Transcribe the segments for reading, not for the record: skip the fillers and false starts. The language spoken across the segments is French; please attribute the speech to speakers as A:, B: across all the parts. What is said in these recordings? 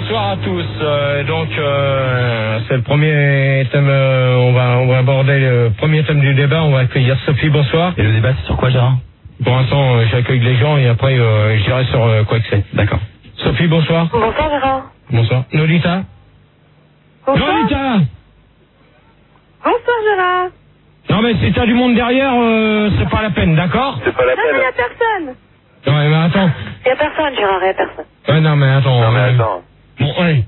A: bonsoir à tous. C'est le premier thème. On va aborder le premier thème du débat. On va accueillir Sophie. Bonsoir.
B: Et le débat, c'est sur quoi, Gérard?
A: Pour l'instant, j'accueille les gens et après, je dirai sur quoi que c'est.
B: D'accord.
A: Sophie, bonsoir.
C: Bonsoir Gérard.
A: Bonsoir. Nolita.
C: Bonsoir.
A: Nolita.
C: Bonsoir Gérard.
A: Non mais si t'as du monde derrière, c'est pas la peine, d'accord?
D: C'est pas la
C: Non mais
D: peine.
C: y'a personne.
A: Ouais, mais attends.
C: Y'a personne Gérard, y'a personne.
A: Ouais, non mais attends.
D: Non mais attends.
A: Bon, allez.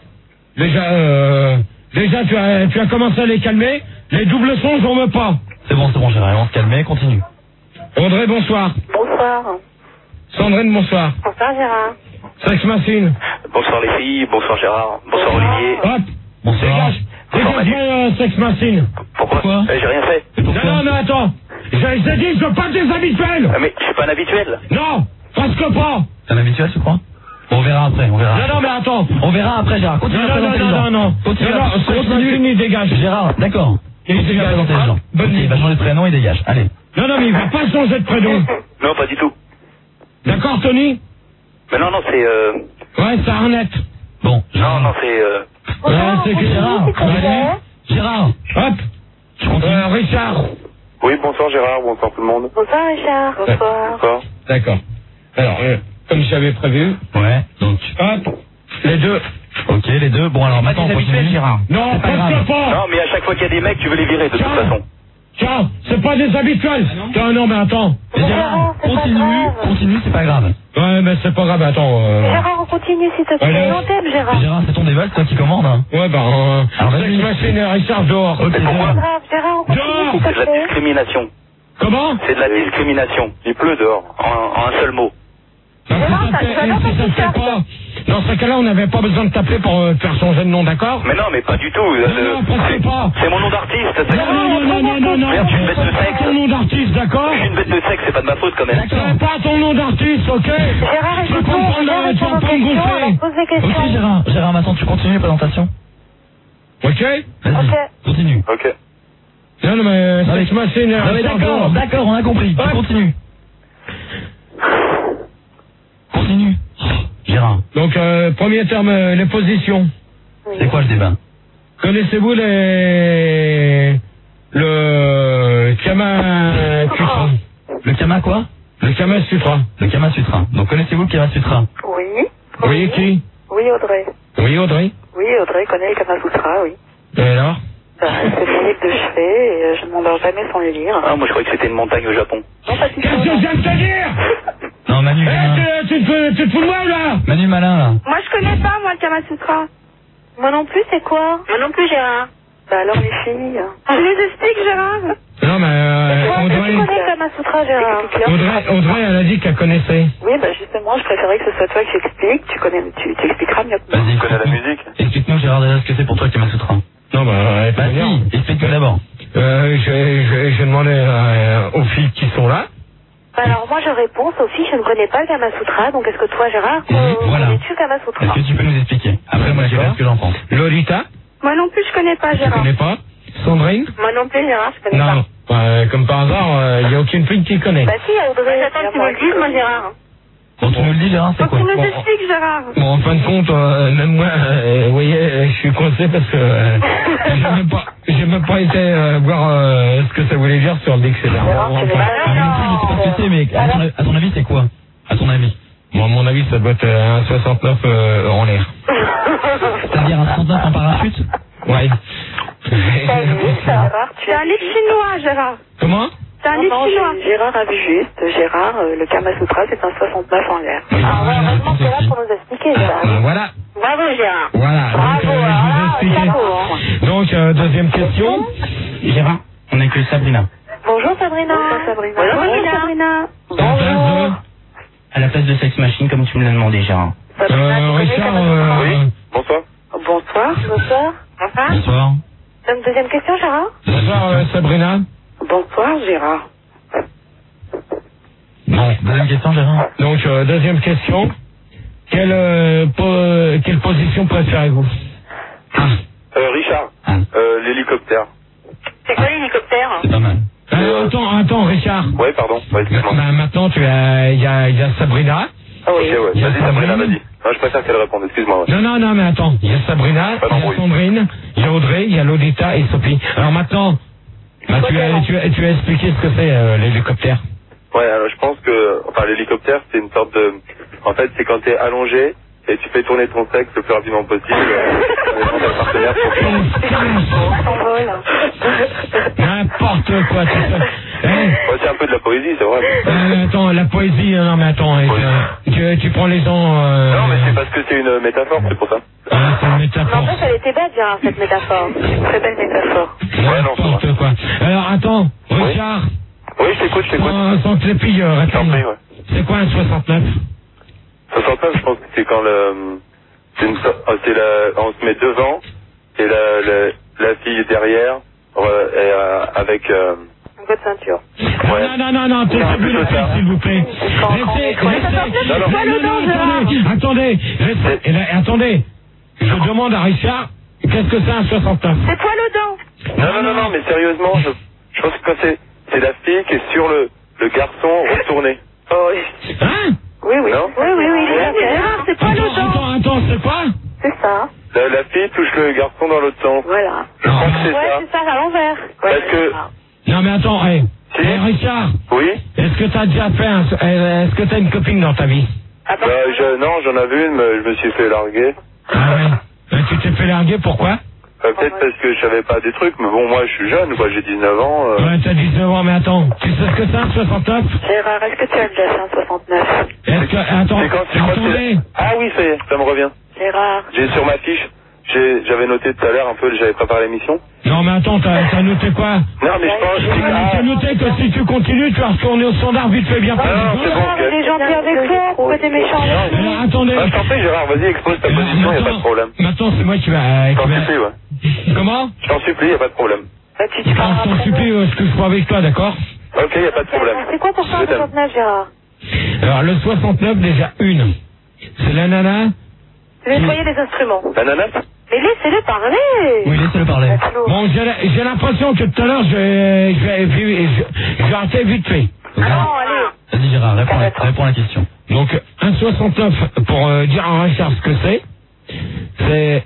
A: Déjà, tu as commencé à les calmer. Les doubles sons, j'en veux pas.
B: C'est bon, Gérard, on se calme, continue.
A: Audrey, bonsoir.
C: Bonsoir.
A: Sandrine, bonsoir.
C: Bonsoir Gérard.
A: Sex Machine.
D: Bonsoir les filles, bonsoir Gérard, bonsoir Olivier.
A: Hop.
B: Bonsoir.
A: Dégage, Sex Machine.
D: Pourquoi J'ai rien fait.
A: Non, mais attends. J'ai dit, je veux pas des habituels.
D: Ah, mais je suis pas un habituel.
A: Non, presque pas.
B: C'est un habituel, tu crois? On verra après, on verra.
A: Non, mais attends.
B: On verra après, Gérard. Continue à présenter les gens.
A: Non.
B: Continue.
A: Sex Machine, il dégage.
B: Gérard, d'accord. Continue à présenter les gens.
A: Bonne
B: Ok,
A: nuit.
B: il va changer de prénom, il dégage. Allez.
A: Non, mais il va pas changer de prénom.
D: Non, pas du tout.
A: D'accord, Tony?
D: Mais non, c'est
A: Ouais, c'est Arnett.
B: Bon.
D: Non, c'est
A: Ouais, c'est que Gérard.
B: Gérard.
A: Hop.
B: Tu continues.
A: Richard.
D: Oui, bonsoir Gérard, bonsoir tout le monde.
C: Bonsoir Richard. Bonsoir.
D: Bonsoir.
A: D'accord. Alors, comme j'avais prévu.
B: Ouais, donc.
A: Hop. Les deux.
B: Ok, les deux. Bon, alors maintenant, on continue. Gérard.
A: Non,
B: pas grave.
A: presque pas.
D: Non, mais à chaque fois qu'il y a des mecs, tu veux les virer de toute façon.
A: Tiens, c'est pas des habituels. Tiens, non, mais attends.
B: Mais Gérard, continue, c'est pas grave.
A: Ouais, mais c'est pas grave, attends.
C: Gérard, on continue s'il te plaît.
A: Allez.
C: On t'aime Gérard.
B: Gérard, c'est ton débat, c'est toi qui commande, hein.
A: Ouais,
B: Alors,
A: Sex
B: vas-y.
A: Machine et Richard dehors.
B: Ok,
C: C'est pas
B: Gérard.
C: grave Gérard, on continue
A: Dehors.
C: s'il
D: C'est
C: te
D: de la
C: plaît.
D: discrimination.
A: Comment?
D: C'est de la discrimination. Il pleut dehors, en un seul mot.
A: Non,
C: Gérard,
A: si ça te
C: t'as pas
A: fait
C: t-shirt.
A: pas. Dans ce cas-là, on n'avait pas besoin de t'appeler pour faire changer de nom, d'accord?
D: Mais non, mais pas du tout.
A: Non, presque pas.
D: C'est mon nom d'artiste. c'est-
A: Non.
D: Merde, je suis une bête de
A: C'est pas
D: sexe.
A: ton nom d'artiste, d'accord?
D: Je suis une bête de sexe, c'est pas de ma faute quand même.
A: C'est pas ton nom d'artiste, ok?
C: Gérard,
A: Tu vas
C: écoute-nous,
A: pas me prendre
C: on
A: la-
C: répond
A: tu vas
C: aux
A: pas me
C: questions,
A: gonfler.
C: on pose des questions.
B: Ok, Gérard, maintenant tu continues les présentations.
A: Ok?
B: Vas-y,
C: Ok.
B: continue.
D: Ok.
A: Non, mais
B: Non, mais-
A: Sex Machine et
B: Non, mais
A: Richard
B: d'accord,
A: dehors.
B: d'accord, on a compris. Tu
A: Ouais.
B: continues. Continue. Gérard,
A: Donc, premier terme, les positions.
B: c'est quoi le débat?
A: Connaissez-vous le Kama Sutra?
B: Le Kama quoi?
A: Le Kama Sutra.
B: Le Kama Sutra. Donc connaissez-vous le Kama Sutra?
C: Oui.
A: Oui, qui?
C: Oui Audrey.
A: Oui, Audrey.
C: Oui Audrey connaît le Kama Sutra, oui.
A: Et alors?
C: C'est mon livre de chevet et je ne m'endors jamais sans le lire.
D: Ah, moi je croyais que c'était une montagne au Japon.
C: Non, pas du tout.
A: Qu'est-ce que je viens de te dire?
B: Non, Manu, Malin.
A: Tu te fous de moi, là?
B: Manu Malin, là.
C: Moi je connais pas moi le Kama Sutra. Moi non plus, c'est quoi? Moi non plus Gérard. Bah alors les filles. Je les explique Gérard.
A: Non, mais
C: Toi, tu connais le Kama Sutra Gérard?
A: Audrey, elle a dit qu'elle connaissait.
C: Oui, bah justement, je préférais que ce soit toi qui explique. Tu expliqueras mieux que moi.
B: Vas-y,
D: Tu connais la musique?
B: Explique-nous, Gérard, déjà ce que c'est pour toi le Kama Sutra.
A: Non, bah,
B: Bah si, explique-nous d'abord.
A: j'ai demandé aux filles qui sont là.
C: Bah alors moi je réponds, Sophie, je ne connais pas le Kama Sutra, donc est-ce que toi Gérard,
B: Voilà.
C: connais-tu le Kama Sutra?
B: Est-ce que tu peux nous expliquer? Après, moi, je vais dire ce que j'en pense.
A: Lolita,
C: Moi non plus je connais pas
A: tu
C: Gérard.
A: connais pas? Sandrine?
C: Moi non plus Gérard, je connais
A: Non. Comme par hasard, il n'y a aucune fille qui connaît.
C: pas. Bah si, Audrey, j'attends que tu me le dises, moi Gérard.
B: Bon, tu nous le dis, Gérard, c'est
C: Faut que
B: quoi?
C: tu nous
A: Bon.
C: expliques Gérard.
A: Bon, en fin de compte, même moi, vous voyez, je suis coincé parce que j'ai même pas été voir ce que ça voulait dire sur le dictionnaire.
C: Gérard, tu
A: Enfin,
C: veux pas
B: Ah, mais non plus, je sais pas ce que c'est, mais à ton avis, c'est quoi? À ton avis?
A: bon, à mon avis, ça doit être un 69 en l'air.
B: C'est-à-dire un 39 en parachute?
A: Ouais.
C: Gérard,
E: C'est un livre chinois, Gérard.
A: Comment?
E: C'est un livre chinois.
C: Gérard a vu juste. Gérard, le Kama Sutra, c'est un 69 en l'air.
A: Oui,
C: Ah ouais, heureusement que t'es là
A: aussi.
C: pour nous expliquer Gérard.
A: Voilà.
C: Bravo Gérard.
A: Voilà.
C: Bravo,
A: Donc, je
C: alors
A: vous
C: là,
A: ai expliqué.
C: chapeau, hein.
A: Donc, deuxième question.
B: Gérard, on a que Sabrina.
C: Bonjour Sabrina. Bonjour Sabrina.
E: Bonjour, Sabrina.
C: Bonjour.
B: À la place de Sex Machine, comme tu me l'as demandé, Gérard.
C: Sabrina, tu connais
A: Richard,
C: Kama Sutra?
D: Oui, bonsoir.
C: Bonsoir. Bonsoir.
B: Bonsoir.
C: Une deuxième question Gérard?
A: bonsoir Sabrina.
C: Bonsoir Gérard.
B: Bon, deuxième question, Gérard.
A: Donc, deuxième question. Quelle position préférez-vous?
D: Richard,
B: Ah.
D: l'hélicoptère.
C: C'est quoi l'hélicoptère?
B: C'est pas mal.
A: Attends, Richard.
D: Ouais, pardon. Ouais, excuse-moi.
A: Maintenant, il y a Sabrina.
C: Ah oui.
D: Ok, ouais.
A: Il y a
D: Vas-y, Sabrina,
A: Sandrine.
D: vas-y. Non, je préfère qu'elle réponde, excuse-moi. Ouais.
A: Non, mais attends. Il y a Sabrina, il y a Sandrine, il y a Audrey, il y a Lolita et Sophie. Alors maintenant, tu as expliqué ce que c'est l'hélicoptère.
D: Ouais, alors je pense que, enfin, l'hélicoptère, c'est une sorte de... En fait, c'est quand t'es allongé et tu fais tourner ton sexe le plus rapidement possible. Partenaire
A: N'importe quoi, tu sais.
D: C'est un peu de la poésie, c'est vrai.
A: Attends, la poésie, non mais attends, tu prends les gens...
D: Non, mais c'est parce que c'est une métaphore, c'est pour ça.
A: Ah, c'est une métaphore.
C: En fait, elle était bête, Gérard, cette métaphore. Très belle métaphore.
A: N'importe quoi. Alors, attends, Richard.
D: Oui, je t'écoute.
A: Sans que les filles répondent. C'est quoi un 69?
D: 69, je pense que c'est quand on se met devant et la fille derrière avec
C: un peu de ceinture.
A: Non, t'es plus la fille, s'il vous plaît. Attendez. Attendez. Je demande à Richard, qu'est-ce que c'est un 69?
C: C'est poil aux dents.
D: Non, mais sérieusement, je pense que c'est la fille qui est sur le garçon retourné.
C: Oh oui.
A: Hein?
C: Oui.
D: Non?
C: Oui, Gérard, c'est poil aux dents.
A: Attends, c'est quoi?
C: C'est ça.
D: La fille touche le garçon dans l'autre sens.
C: Voilà.
D: Je crois que c'est ça.
C: Ouais, c'est ça, à l'envers.
D: Parce que...
A: Non, mais attends, Richard.
D: Oui?
A: Est-ce que t'as déjà fait est-ce que t'as une copine dans ta vie?
D: Non, j'en avais une, mais je me suis fait larguer.
A: Ah ouais? Tu t'es fait larguer, pourquoi?
D: Peut-être parce que je savais pas des trucs, mais bon, moi je suis jeune, quoi, j'ai 19 ans.
A: Ouais, t'as 19 ans, mais attends, tu sais ce que c'est un 69?
C: Gérard, est-ce que tu as déjà fait un 69?
A: Attendez.
D: Ah oui, ça y est, ça me revient.
C: Gérard.
D: J'ai sur ma fiche, j'avais noté tout à l'heure un peu, j'avais préparé l'émission.
A: Non, mais attends, t'as noté quoi?
D: Non, mais je pense...
A: T'as noté que si tu continues, tu vas retourner au standard vite fait bien.
D: Non, c'est bon, ok.
C: Il est gentil avec toi, pourquoi t'es méchant?
A: Alors, attendez.
D: Je t'en prie, Gérard, vas-y, expose ta position, y a pas de problème.
A: Maintenant, c'est moi qui va...
D: Je t'en supplie, ouais.
A: Comment?
D: Je t'en supplie, y a pas de problème.
A: Je t'en supplie, je touche pas avec toi, d'accord?
D: Ok, y a pas de problème.
C: C'est quoi pour toi un 69, Gérard?
A: Alors, le 69, déjà, c'est la nana...
C: Nettoyer les instruments.
D: L'ananas?
C: Mais laissez-le parler.
B: Oui, laissez-le parler.
A: Bon, j'ai l'impression que tout à l'heure, je vais arrêter vite fait.
C: Non, allez.
B: Vas-y Gérard, réponds à la question.
A: Donc, un 69, pour dire à Richard ce que c'est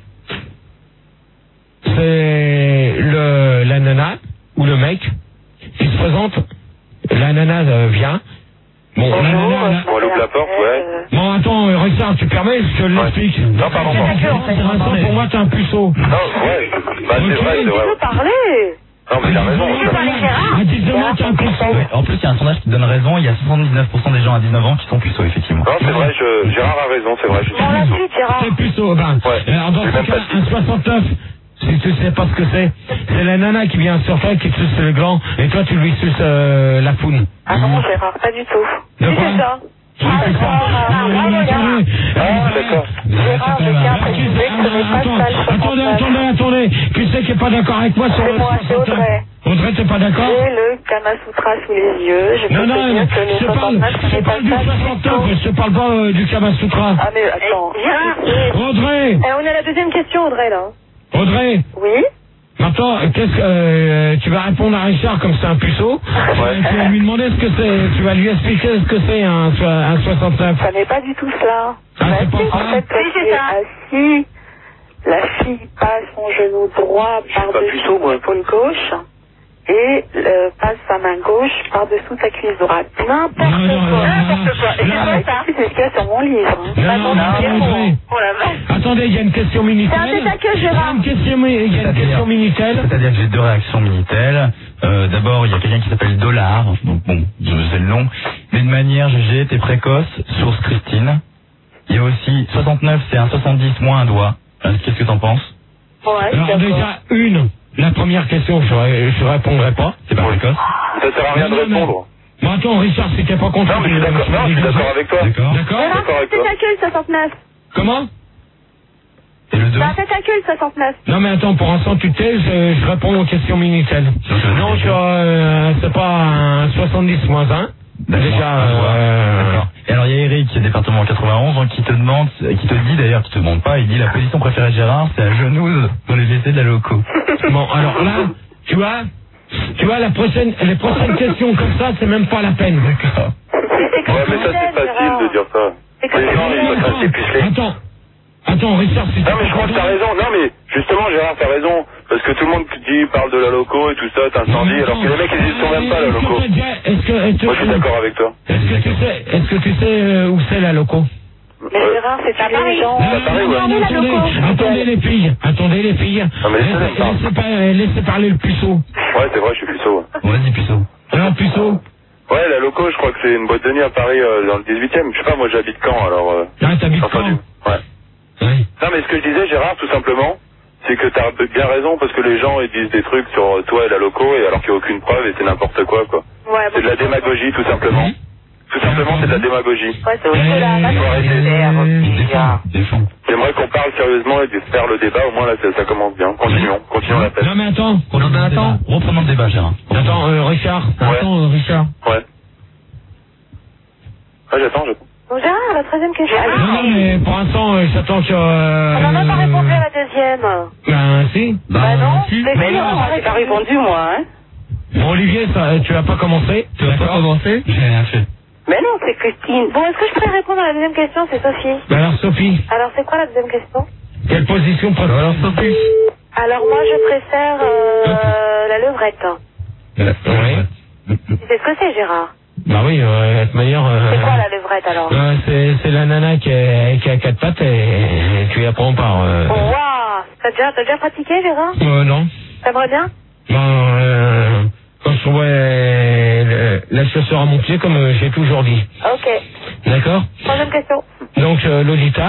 A: la nana, ou le mec, qui se présente, la nana vient. Bon, la nana...
D: On loupe la porte, ouais.
A: Bon, attends, Richard, tu permets, je te l'explique.
D: Non, pardon.
A: Pour moi, t'es un puceau.
D: Non, ouais. Bah, c'est vrai.
C: Laissez-le parler.
D: Non, mais il a raison.
A: À 19 ans, t'es un puceau.
B: En plus, il y a un sondage qui donne raison, il y a 79% des gens à 19 ans qui sont puceaux, effectivement.
D: Non, c'est vrai, Gérard a raison, c'est vrai.
C: Dans la suite, Gérard.
A: T'es puceau, alors dans ce cas, un 69, si tu sais pas ce que c'est la nana qui vient sur toi, qui te suce le gland, et toi, tu lui suces la foune.
C: Ah non, Gérard, pas du tout.
A: De quoi?
C: C'est ça.
D: D'accord.
C: Gérard, je tiens à préciser que ce n'est pas ça le 69.
A: Attendez, qui c'est qui est pas d'accord avec moi sur le 69?
C: C'est Audrey.
A: Audrey, t'es pas d'accord?
C: J'ai le Kama Sutra sous les yeux. Je peux te dire que le 69, ce n'est pas
A: du
C: ça.
A: 69, je te parle pas du Kama Sutra.
C: Ah mais attends.
A: Audrey!
C: On est à la deuxième question, Audrey, là.
A: Audrey!
C: Oui?
A: Maintenant, qu'est-ce que tu vas répondre à Richard comme c'est un puceau? Tu vas lui demander ce que c'est, tu vas lui expliquer ce que c'est un 69.
C: Ça n'est pas du tout cela.
A: Ah, c'est pas ça?
C: En fait, quand tu es assis, la fille passe son genou droit par-dessous l'épaule gauche et passe sa main gauche par-dessous ta cuisse droite. N'importe quoi. Et c'est ce qu'il y a sur mon livre. Oh la vache.
A: Attendez, il y a une question Minitel.
C: C'est un tête-à-queue, Gérard.
A: Il y a une question Minitel.
B: C'est-à-dire que j'ai deux réactions Minitel. D'abord, il y a quelqu'un qui s'appelle Dollar, donc bon, je sais le nom. Mais de manière, GG, t'es précoce, source Christine. Il y a aussi 69, c'est un 70 moins un doigt. Qu'est-ce que t'en penses?
C: Ouais,
A: alors déjà, la première question, je répondrai pas.
B: C'est pas précoce.
D: Ça sert à rien de répondre.
A: Bon, attends, Richard, si t'es pas content...
D: Non, mais je suis d'accord avec toi.
A: D'accord.
C: C'est tête-à-queue, le 69.
A: Comment?
B: Et le 2?
C: C'est un tête-à-queue, le 69.
A: Non, mais attends, pour l'instant, tu t'es, je réponds aux questions Minitel. Non, c'est pas un 70 moins 1. Déjà,
B: d'accord. Et alors, il y a Eric, département 91, qui te demande, qui te dit d'ailleurs, qui te demande pas, il dit la position préférée de Gérard, c'est à genoux dans les WC de la loco.
A: Bon, alors là, tu vois, les prochaines questions comme ça, c'est même pas la peine.
D: Ouais, mais ça, c'est facile de dire ça.
C: C'est que
D: Les gens, ils sont assez pucelés.
A: Attends, Richard, c'est...
D: Non, mais je crois que t'as raison. Non, mais justement, Gérard, t'as raison. Parce que tout le monde parle de la loco et tout ça, t'incendie, alors que les mecs, ils y sont même pas, la loco. Moi, je suis d'accord avec toi.
A: Est-ce que tu sais où c'est la loco?
C: Mais Gérard, c'est à Paris.
A: Attendez les filles.
D: Non, mais
A: laissez parler le puceau.
D: Ouais, c'est vrai, je suis puceau.
B: Vas-y, puceau.
A: Alors, puceau?
D: Ouais, la loco, je crois que c'est une boîte de nuit à Paris, dans le 18e. Je sais pas, moi, j'habite Caen, alors...
A: t'habites Caen?
D: Ouais.
A: Oui.
D: Non, mais ce que je disais, Gérard, tout simplement, c'est que t'as bien raison, parce que les gens, ils disent des trucs sur toi et la loco, et alors qu'il n'y a aucune preuve, et c'est n'importe quoi, quoi.
C: Ouais,
D: C'est de la démagogie, tout simplement. Tout simplement, c'est de la démagogie.
C: Ouais, c'est aussi de la magie.
B: Défends.
D: J'aimerais qu'on parle sérieusement et de faire le débat, au moins là, ça commence bien. Continuons la tête.
A: Non, mais attends.
B: Reprenons le débat, Gérard.
A: Attends, Richard. Richard.
D: Ouais. Ah, j'attends.
C: Bon, Gérard, la 13e question.
A: Non, mais pour l'instant, j'attends que...
C: On n'a même pas répondu à la deuxième.
A: Ben, si.
C: Bah non,
A: si.
C: mais non, j'ai pas répondu, moi, hein.
A: Bon, Olivier, tu vas pas commencer?
B: Tu vas pas commencer? J'ai rien fait.
C: Mais non, c'est Christine. Bon, est-ce que je pourrais répondre à la deuxième question? C'est Sophie.
A: Ben alors, Sophie,
C: Alors, c'est quoi la deuxième question?
A: quelle position préfère? Alors, Sophie.
C: Alors, moi, je préfère la levrette.
A: Oui.
C: Tu sais ce que c'est, Gérard?
A: Bah oui, de toute manière...
C: C'est quoi la levrette, alors?
A: c'est la nana qui a quatre pattes et tu y apprends par...
C: Oh, waouh! T'as déjà pratiqué, Gérard?
A: Non.
C: T'aimerais bien?
A: Ben, quand je trouvais la chaussure à mon pied, comme j'ai toujours dit.
C: Ok.
A: D'accord?
C: Troisième question.
A: Donc, Lolita.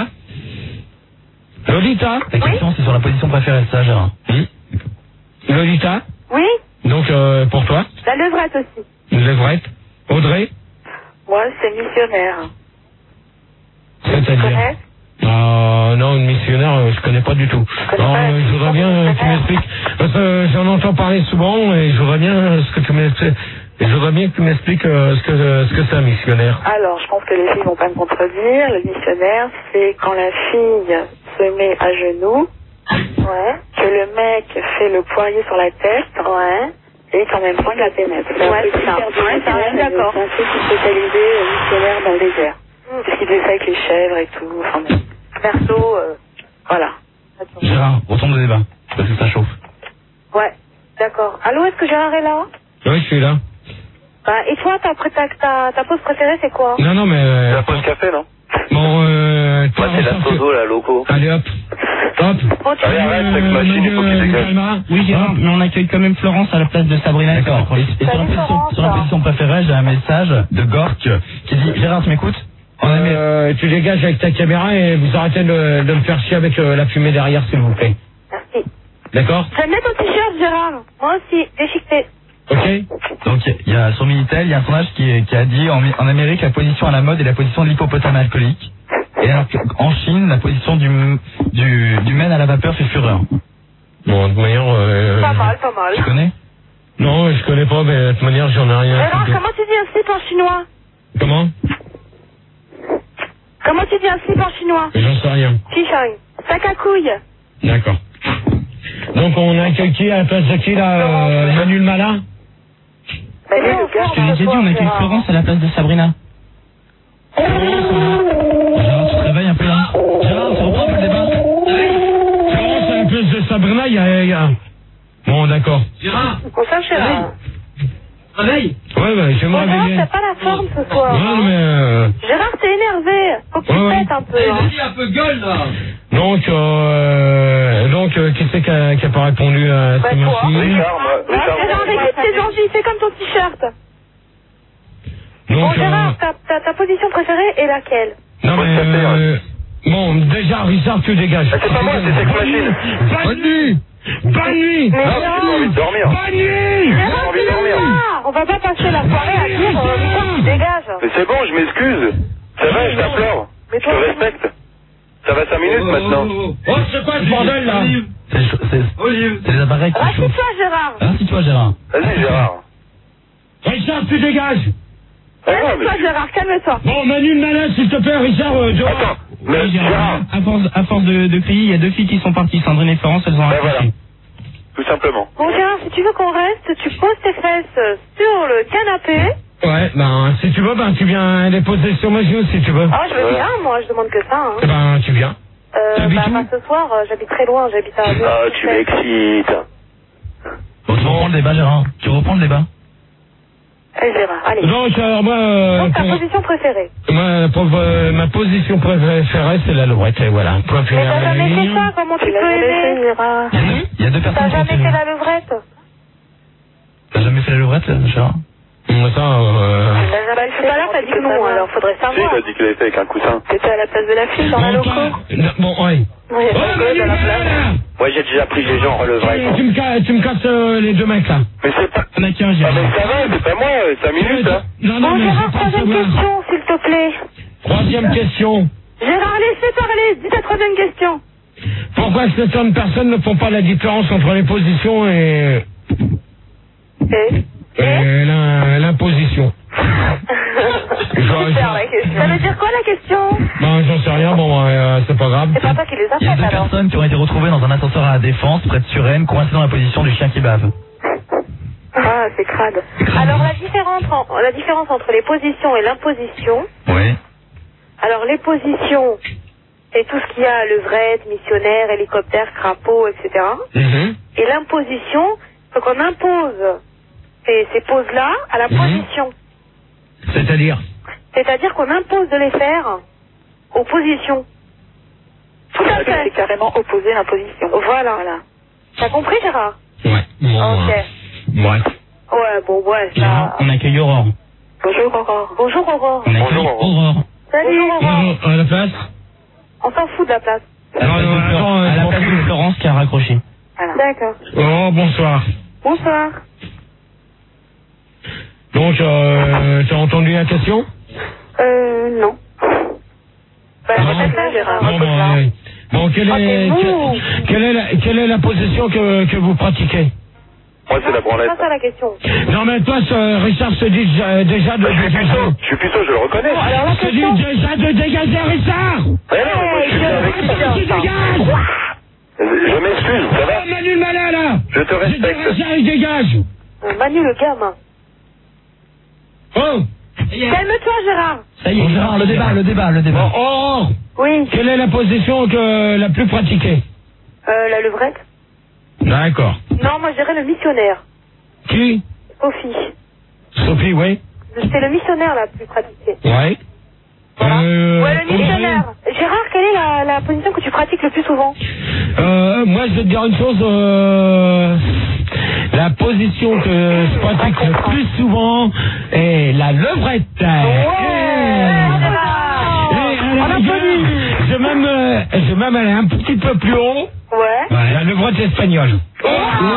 B: Ta question, c'est sur la position préférée de ça, Gérard.
A: Lolita.
C: Oui?
A: Donc, pour toi,
C: La levrette aussi.
A: Levrette. Audrey.
C: Moi, c'est missionnaire. Tu
A: C'est-à-dire
C: connais?
A: Non, une missionnaire, je connais pas du tout. Alors, je voudrais bien que tu m'expliques, parce que j'en entends parler souvent, et je voudrais bien que tu m'expliques ce que c'est un missionnaire.
C: Alors, je pense que les filles vont pas me contredire. Le missionnaire, c'est quand la fille se met à genoux, que le mec fait le poirier sur la tête, et qu'en même temps, il la pénètre. Ouais, c'est ça. Ouais, d'accord. C'est un truc spécialisé missionnaire dans le désert. Parce qu'il faisait ça avec les chèvres et tout. Enfin, perso, voilà.
B: Gérard, retourne au débat, parce que ça chauffe.
C: Ouais, d'accord. Allô, est-ce que Gérard est là?
A: Oui, je suis là.
C: Bah, et toi, ta pause préférée, c'est quoi?
A: Non, mais...
D: La pause café, non?
A: Bon,
D: Moi, c'est la sozo, la loco.
A: Allez, hop.
C: Bon,
D: Allez, arrête avec machine, il faut que tu dégages.
B: Oui, Gérard, mais on accueille quand même Florence à la place de Sabrina. D'accord. Et sur la position préférée, j'ai un message de Gork qui dit Gérard, tu m'écoutes?
A: Tu dégages avec ta caméra et vous arrêtez de me faire chier avec la fumée derrière, s'il vous plaît.
C: Merci.
A: D'accord?
C: J'aime bien ton t-shirt, Gérard. Moi aussi, déchiqueté.
A: Ok.
B: Donc, il y a sur Minitel, il y a un sondage qui a dit en Amérique, la position à la mode est la position de l'hippopotame alcoolique. Et alors qu'en Chine, la position du men à la vapeur fait fureur.
A: Bon, de toute manière...
C: Pas mal.
B: Tu connais?
A: Non, je connais pas, mais de toute manière, j'en ai rien.
C: Gérard, comment tu dis un slip en chinois?
A: Comment?
C: Comment tu dis un slip en chinois?
A: J'en sais rien.
C: Chichang. Sac à couilles.
A: D'accord. Donc, on accueille qui à la place de qui, là? Manu le malin?
C: Bah,
B: Je te l'ai déjà dit, on accueille Florence à la place de Sabrina. Gérard, tu te réveilles un peu là? Gérard, tu reprends le débat?
A: Florence à la place de Sabrina, il y a... Bon, d'accord.
F: Gérard,
C: On cherche Gérard.
F: réveille.
A: Ouais, je vais me
C: Gérard,
A: réveiller.
C: t'as pas la forme ce soir.
A: Ouais, mais...
C: Gérard, t'es énervé. Faut que tu
A: Ouais.
C: pètes un peu.
F: Allez,
C: Hein.
F: vas-y, un peu gueule, là.
A: Donc, qui c'est qui a pas répondu à
C: Bah,
A: ce merci?
C: toi.
D: Richard,
C: Gérard, écoute, c'est gentil. C'est comme ton t-shirt. Bon,
A: Donc,
C: Gérard, ta position préférée est laquelle?
A: non, mais... Bon, déjà, Richard, tu dégages.
D: C'est pas moi, c'est Sex Machine.
A: Bonne nuit. Bonne nuit.
C: Mais
D: Non, j'ai pas envie de dormir.
A: Bonne nuit.
C: Gérard,
D: envie de dormir.
C: on va pas passer la soirée à dire Richard, tu dégages.
D: Mais c'est bon, je m'excuse. Ça va, je t'implore.
C: Mais
D: Je
C: toi,
D: te respecte. Ça va 5 minutes maintenant.
A: Oh, c'est quoi ce bordel, là?
B: C'est les appareils qui chauffent.
C: rassure-toi, Gérard.
B: Rassure-toi, Gérard.
D: Vas-y, Gérard.
A: Richard, tu dégages.
C: Calme-toi, Gérard, calme-toi.
A: Bon, Manu le malin, s'il te plaît, Richard, dehors.
D: Attends, mais
B: Oui,
D: Gérard,
B: à force de crier, il y a deux filles qui sont parties, Sandrine et Florence, elles ont
D: ben
B: raccroché.
D: voilà. Tout simplement.
C: Bon, Gérard, si tu veux qu'on reste, tu poses tes fesses sur le canapé
A: Ouais, ben, si tu veux, ben, tu viens les poser sur mes genoux, si tu veux.
E: Ah, je veux bien, moi, je demande que ça. Hein.
A: Eh ben, tu viens.
E: Bah, ce soir, j'habite très loin, j'habite à...
D: Ah, tu m'excites.
B: Bon, tu reprends le débat, Gérard. Tu reprends le débat.
E: Allez, Gérard, allez.
A: Donc, alors, moi...
E: Donc, ta position préférée?
A: Moi, ma position préférée, c'est la levrette, et voilà. Point
E: Mais
A: final.
E: t'as jamais fait ça, comment tu peux aimer, Gérard?
B: Il y a deux personnes.
E: T'as jamais fait la levrette?
B: T'as jamais fait la levrette, Gérard?
E: Tout à l'heure, t'as dit que non, alors faudrait
D: Si,
E: savoir.
D: il a dit qu'il avait fait avec un coussin.
E: T'étais à la place de la fille dans la loco?
A: Bon, ouais.
E: Oui, il y a pas de à la place.
D: Moi, j'ai déjà pris les gens en levrette.
A: Tu me casses les deux mecs, là.
D: Mais c'est pas...
B: On a qu'un,
D: Ah,
B: Gérard.
D: mais ça va, c'est pas moi, 5 minutes, hein.
A: Non,
E: Bon,
A: mais
E: Gérard,
A: je pense
E: troisième
A: savoir.
E: question, s'il te plaît.
A: Troisième question.
E: Gérard, laissez parler, dis ta troisième question.
A: Pourquoi certaines personnes ne font pas la différence entre les positions et l'imposition?
E: Super, la question. Ça veut dire quoi, la question?
A: Ben, j'en sais rien, bon, c'est pas grave.
E: C'est pas toi qui les as
B: Il y a
E: faites,
B: deux
E: alors.
B: personnes qui ont été retrouvées dans un ascenseur à la Défense, près de Suresnes, coincées dans la position du chien qui bave.
E: Ah, c'est crade. Alors, la différence entre les positions et l'imposition.
B: Oui.
E: Alors, les positions, c'est tout ce qu'il y a, levrette, missionnaire, hélicoptère, crapaud, etc. Et l'imposition, c'est qu'on impose ces poses-là à la position.
A: C'est-à-dire
E: C'est-à-dire qu'on impose de les faire aux positions. Tout à fait. C'est carrément opposé à l'imposition. Voilà. T'as compris, Gérard?
A: Ouais. Bon,
E: Ok.
A: ouais.
E: Ouais, bon, ouais,
B: Gérard,
E: ça...
B: on accueille Aurore.
E: Bonjour, Aurore. Bonjour, Aurore.
B: On accueille Aurore.
E: Salut, Aurore.
A: À la place
E: On s'en fout de la place.
B: À la place de Florence qui a raccroché.
E: Voilà. D'accord.
A: Oh, bonsoir.
E: Bonsoir.
A: Donc, t'as entendu la question?
E: Non. Bah, peut-être là, Gérard.
A: Non, bon, quelle est la position que vous pratiquez?
D: Moi, c'est la branlette.
E: C'est pas ça la question.
A: Non, mais toi, Richard se dit déjà de dégager.
D: Je suis puceau, je le reconnais.
E: Bon, alors la
A: Se dit
E: question...
A: déjà de dégager, Richard.
D: Ouais, non, mais moi, je suis bien avec toi.
A: Tu dégages.
D: Je m'excuse, ça va?
A: Oh, Manu le malin, là.
D: Je te respecte.
A: Richard, il dégage.
E: Manu le gamin.
A: Oh.
E: Calme-toi, Gérard.
B: Ça y est, Gérard, le débat.
A: Oh.
E: Oui.
A: Quelle est la position la plus pratiquée?
E: La levrette.
A: D'accord.
E: Non, moi je dirais le missionnaire.
A: Qui?
E: Sophie.
A: Sophie, oui.
E: C'est le missionnaire la plus pratiquée.
A: Ouais.
E: Voilà. Ouais, le missionnaire. Gérard, quelle est la position que tu pratiques le plus souvent?
A: Moi, je vais te dire une chose. La position que je pratique le plus souvent est la levrette. Je vais même aller un petit peu plus haut.
E: Ouais.
A: La levrette espagnole.
E: C'est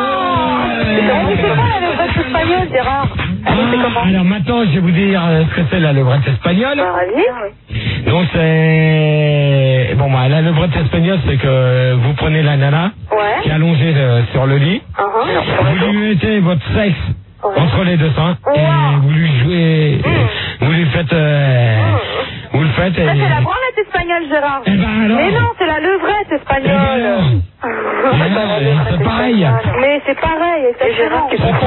E: quoi la levrette espagnole, Gérard?
A: Alors maintenant, je vais vous dire ce que c'est la levrette espagnole.
E: Vas-y.
A: Donc c'est... Bon, bah, la levrette espagnole, c'est que vous prenez la nana qui est allongée sur le lit. Vous lui mettez votre sexe entre les deux seins et vous lui jouez... Vous lui faites... Vous le faites et...
E: Ça, c'est la branlette espagnole, Gérard.
A: Eh ben alors...
E: Mais non, c'est la levrette espagnole.
A: C'est pareil.
E: Mais c'est pareil, exactement.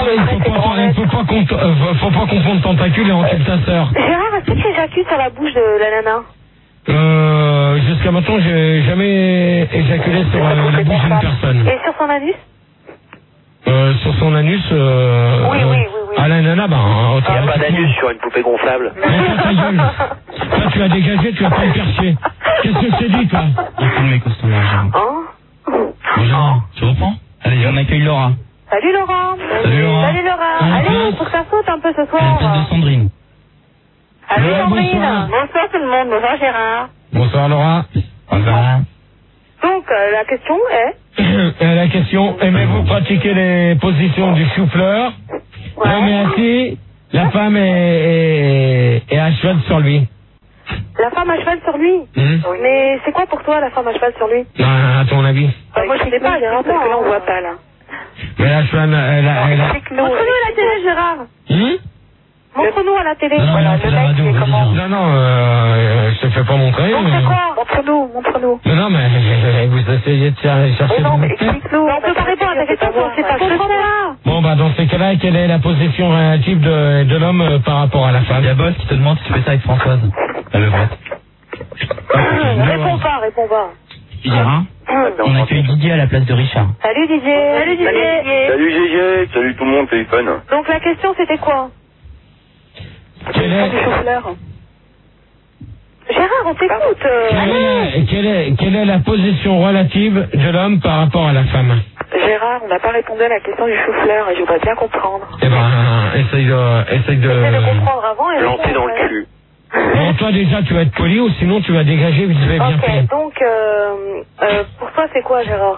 A: Faut pas confondre tentacule et hanche de ta sœur.
E: Gérard, est-ce que tu éjacules sur la bouche de la nana?
A: Jusqu'à maintenant, j'ai jamais éjaculé sur la bouche d'une personne.
E: Et sur son anus?
A: Sur son anus,
E: Oui.
A: à la nana, ben...
D: Il n'y a pas d'anus sur une poupée gonflable.
A: Mais ta gueule. Toi, tu as dégagé, tu vas pas me faire chier. Qu'est-ce que je t'ai dit, toi?
B: Il faut mes costauds, Gérard.
E: Hein?
B: Tu reprends? Allez, on accueille Laura.
E: Salut Laura.
B: Salut Laura.
E: Salut Laura. Allez, faut que ça saute un peu ce
B: À la
E: soir.
B: place de Sandrine.
E: Salut Sandrine.
A: Bonsoir.
E: Bonsoir tout le monde. Bonsoir Gérard.
A: Bonsoir, Laura.
B: Bonsoir.
E: Donc, la question est...
A: La question, aimez-vous pratiquer les positions du souffleur? L'homme est assis, la femme est à cheval sur lui.
E: La femme à cheval sur lui. Mais c'est quoi pour toi la femme à cheval sur lui?
A: À ton avis?
E: Moi je sais pas Gérard, parce que là on voit pas là.
A: Mais la cheval,
E: Montre-nous à la télé Gérard. Montre-nous à la télé.
B: Non,
E: Voilà,
B: c'est
E: le
B: la
E: mec
B: radio,
E: il est
B: vas-y,
E: comment?
B: Gérard.
A: Non, je te fais pas montrer.
E: Donc c'est quoi? Montre-nous.
A: Non, mais vous essayez de chercher
E: Non,
A: des
E: mais
A: mots.
E: explique-nous. On peut pas répondre à ta question si on sait pas ce que c'est.
A: Bon, Bon, bah, dans ces cas-là, quelle est la position relative de l'homme par rapport à la femme?
B: Il y a Boss qui te demande si tu fais ça avec Françoise. La levrette.
E: Réponds pas.
B: Gérard, on accueille Didier à la place de Richard.
E: Salut Didier. Salut Didier.
D: Salut Gégé, salut tout le monde, téléphone.
E: Donc la question c'était quoi?
A: Quelle est...
E: Gérard, on t'écoute.
A: Quelle est la position relative de l'homme par rapport à la femme?
C: Gérard, on n'a pas répondu à la question du chou-fleur et je voudrais bien comprendre.
A: Eh ben, essaye de...
E: Essaye de comprendre avant et
D: Planté dans le cul.
A: Bon, toi déjà tu vas être poli ou sinon tu vas dégager vite fait bien fait.
E: Ok, donc pour toi c'est quoi Gérard?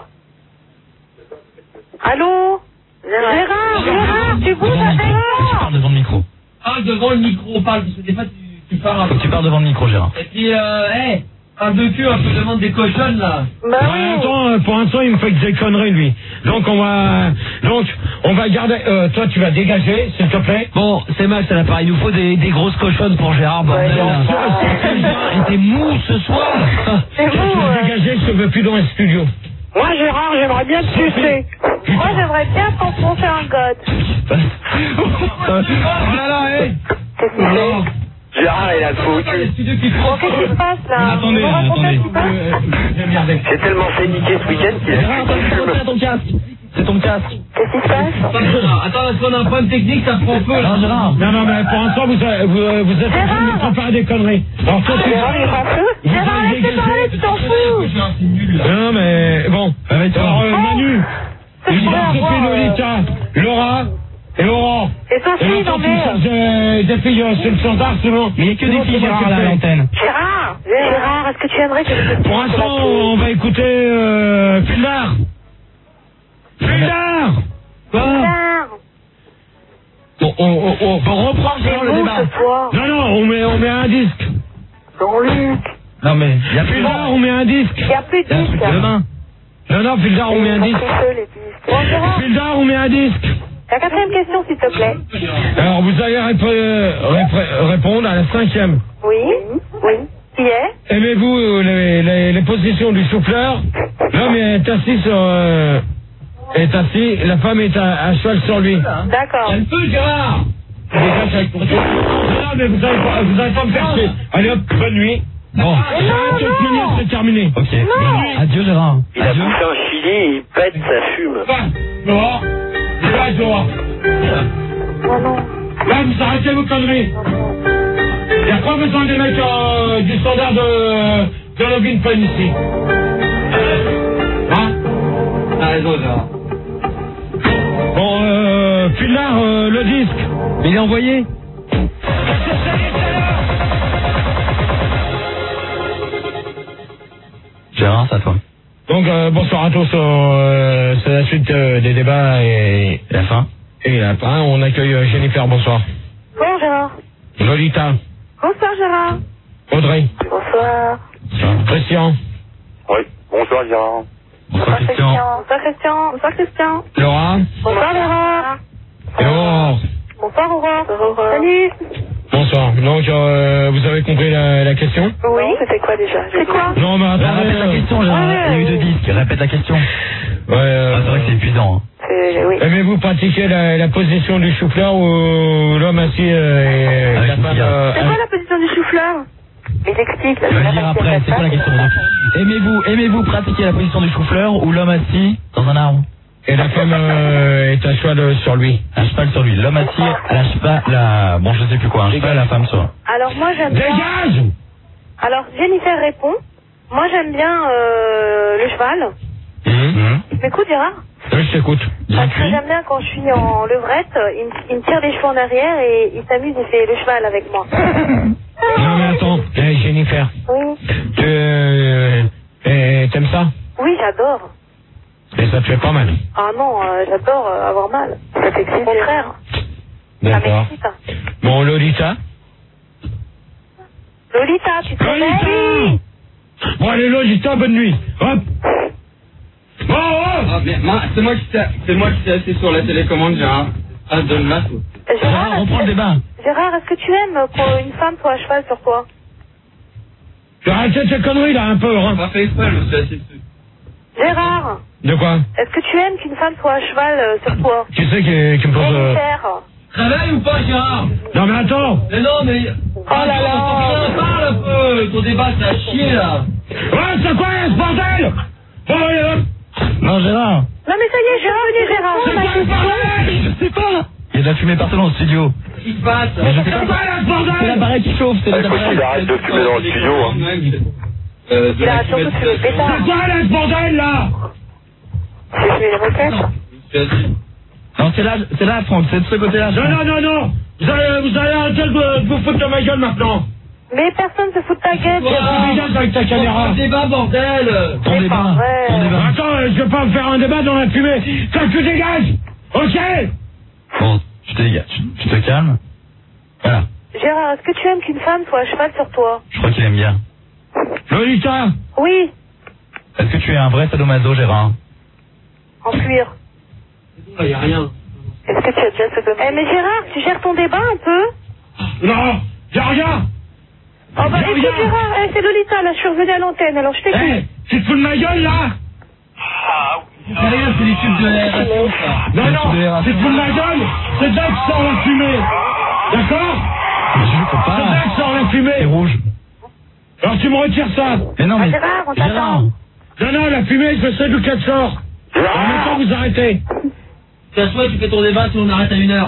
E: Allô? Gérard, tu bouges avec
B: Tu parles devant le micro.
F: Ah, devant le micro, parle, parce que des fois tu parles.
B: Faut que tu parles devant le micro, Gérard.
F: Et puis, parle de cul, un peu demande des cochonnes là.
E: Bah oui.
A: Attends, pour l'instant il me fait des conneries lui. Donc on va garder. Toi tu vas dégager, s'il te plaît.
G: Bon, c'est Max à l'appareil. Il nous faut des grosses cochonnes pour Gérard. Bordel. Il était mou ce soir.
E: C'est
A: Tu
E: vous.
A: vas dégager, je ne veux plus dans les studios.
C: Moi, Gérard, j'aimerais bien te sucer.
E: Moi j'aimerais bien t'enfoncer un god.
B: Oh là là, hé.
E: Qu'est-ce que c'est?
D: Gérard, il a le faux
E: Bon, qu'est-ce qui se passe là?
B: Attendez,
E: Vous me racontez un petit peu?
D: J'ai tellement fait niquer ce week-end qu'il a
B: Gérard, c'est ton casque. C'est ton casque.
E: Qu'est-ce qui se passe?
F: Attends, parce qu'on a un problème technique, ça prend feu là.
B: Alors, Gérard.
A: Non, mais pour l'instant vous êtes en train de me préparer des conneries. Alors toi tu
C: Gérard, il est pas feu.
E: Gérard, laisse-le parler, tu t'en fous.
A: Non mais bon. Alors Manu, il va choper Lolita, Laura et Laurent.
E: Et ta fille, non mais...
A: Des filles sur le standard selon.
B: Mais il n'y a que des filles, Gérard, à l'antenne.
E: Gérard, est-ce que tu aimerais que je te...
A: Pour l'instant, on va écouter Fildar. Fildar. Bon, on reprend Gérard le débat. Non, on met un disque.
E: Jean-Luc.
B: Non, mais il y a plus
A: Fildar, on met un disque.
E: Il n'y a plus de disque.
B: demain.
A: Non, Fildar, on met un disque.
E: Bon, Gérard,
A: Fildar, on met un disque.
E: la quatrième question, s'il te plaît.
A: Alors, vous allez répondre à la cinquième.
E: Oui. Qui est?
A: Aimez-vous les positions du souffleur? L'homme est assis la femme est à cheval sur lui.
E: D'accord.
F: Un peu, Gérard.
A: Dégage avec ton... Non, mais vous allez pas me faire chier. Allez hop, bonne nuit. Bon, de toute manière, c'est terminé.
B: Ok. Adieu, Gérard.
D: Il a bouffé un chili, il pète, ça fume.
A: Laura, Laura.
E: Non.
A: Là, vous arrêtez vos conneries. Il n'y a pas besoin des mecs du standard de Login Fun ici. Hein?
F: T'as raison, Gérard.
A: Bon, Fildar, le disque.
B: Il est envoyé. Gérard, c'est à toi.
A: Donc, bonsoir à tous. C'est la suite des débats et
B: la fin.
A: Et la fin, on accueille Jennifer, bonsoir.
E: Bonjour, Gérard.
A: Lolita.
E: Bonsoir, Gérard.
A: Audrey.
E: Bonsoir.
A: Christian.
D: Oui, bonsoir Gérard.
B: Bonsoir, Christian.
E: Bonsoir, Christian.
A: Laura.
E: Bonsoir, Gérard.
A: Et Aurore.
E: Bonsoir, Aurore. Salut.
A: Bonsoir. Donc, vous avez compris la question?
E: Oui.
C: C'était quoi déjà?
E: C'est quoi?
A: Non, mais attendez.
B: Répète la question, Gérard. Il y a eu 2 disques. Répète la question.
A: Ouais,
B: C'est vrai que c'est épuisant.
C: Oui.
A: Aimez-vous pratiquer la position du chou-fleur ou l'homme assis et la femme
E: C'est quoi la position du chou-fleur?
C: Mais t'expliques, là.
B: Je vais le dire après. C'est quoi la question? Aimez-vous pratiquer la position du chou-fleur ou l'homme assis dans un arbre?
A: Et la femme est à cheval sur lui.
B: Un cheval sur lui. L'homme assis à la cheval, bon, je sais plus quoi. Un cheval, la femme sur.
E: Alors, moi, j'aime bien...
A: Dégage!
E: Alors, Jennifer répond. Moi, j'aime bien le cheval. Tu m'écoutes, Gérard?
A: Oui, je t'écoute.
E: Parce que j'aime bien quand je suis en levrette, il me tire les cheveux en arrière et il s'amuse, il fait le cheval avec moi.
A: Non, mais attends. Jennifer.
E: Oui.
A: T'aimes ça?
E: Oui, j'adore.
A: Et ça te fait pas mal?
E: Ah non, j'adore avoir mal. Ça t'excite? Au contraire. Ça
A: D'accord.
E: m'excite.
A: Bon, Lolita?
E: Lolita, tu te réveilles?
A: Bon, allez, Lolita, bonne nuit. Hop! Oh,
F: Ah, mais c'est moi qui t'ai assis sur la télécommande, Gérard. Ah, donne-la.
B: Gérard, reprends le débat.
E: Gérard, est-ce que tu aimes qu'une femme soit à cheval sur toi?
A: Tu arrêtes cette connerie, là, un peu, hein?
F: Pas fait exprès, je me suis assis dessus.
E: Gérard.
A: De quoi?
E: Est-ce que tu aimes qu'une femme soit à cheval sur toi?
A: Qui c'est qui me pose...
F: Réveille ou pas, Gérard?
A: Non mais attends.
F: Mais non, mais...
E: Oh là là.
F: Parle un peu. Ton débat, c'est à chier, là.
A: Ouais, c'est quoi ce bordel?
B: Non, Gérard.
E: Non mais ça y est, je suis revenu, Gérard.
A: C'est quoi le bordel?
B: Je sais pas. Il y a de la fumée partout dans le studio.
F: Qu'est-ce qui se passe?
B: Mais je sais
A: C'est
B: pas.
A: quoi là ce bordel?
B: C'est l'appareil qui chauffe, c'est
D: Il faut
B: l'appareil.
D: qu'il arrête de fumer dans le studio. Hein.
E: Il a surtout tué le pétard.
A: C'est quoi là ce bordel là?
E: J'ai tué les roquettes.
B: Non, c'est là, Franck, c'est de ce côté-là.
A: Non. Vous allez arrêter de vous foutre de ma gueule maintenant.
E: Mais personne se fout de ta gueule, Gérard.
A: Regarde avec ta caméra.
F: Débat, bordel.
B: Ton
E: C'est
B: débat.
E: pas vrai.
B: Ton débat.
A: Attends, je vais pas me faire un débat dans la fumée. Ça, tu dégages. Ok?
B: Bon, tu te dégages. Tu te calmes. Voilà.
E: Gérard, est-ce que tu aimes qu'une femme soit à cheval sur toi?
B: Je crois qu'il aime bien.
A: Lolita.
E: Oui,
B: Est-ce que tu es un vrai sadomaso, Gérard?
E: en cuir.
F: Il n'y a rien.
E: Est-ce que tu as déjà ce domaine? Mais Gérard, tu gères ton débat un peu?
A: Non, y'a rien.
E: Oh bah écoute Gérard, c'est Lolita, là je suis revenue à l'antenne, alors je t'écoute.
A: Hé, tu te fous de ma gueule là?
F: C'est rien, c'est les tubes de l'aération, ça.
A: Non, tu te fous de ma gueule? C'est de là que sort la fumée. D'accord?
B: Je peux
A: C'est de là
B: pas.
A: que sort la fumée.
B: C'est rouge.
A: Alors tu me retires ça.
B: Mais non, mais...
E: Gérard, on
B: Gérard.
E: t'attend.
A: Non, la fumée, je sais d'où qu'elle sort. En même temps, vous arrêtez.
F: Casse-toi, tu fais ton débat si on arrête à 1h.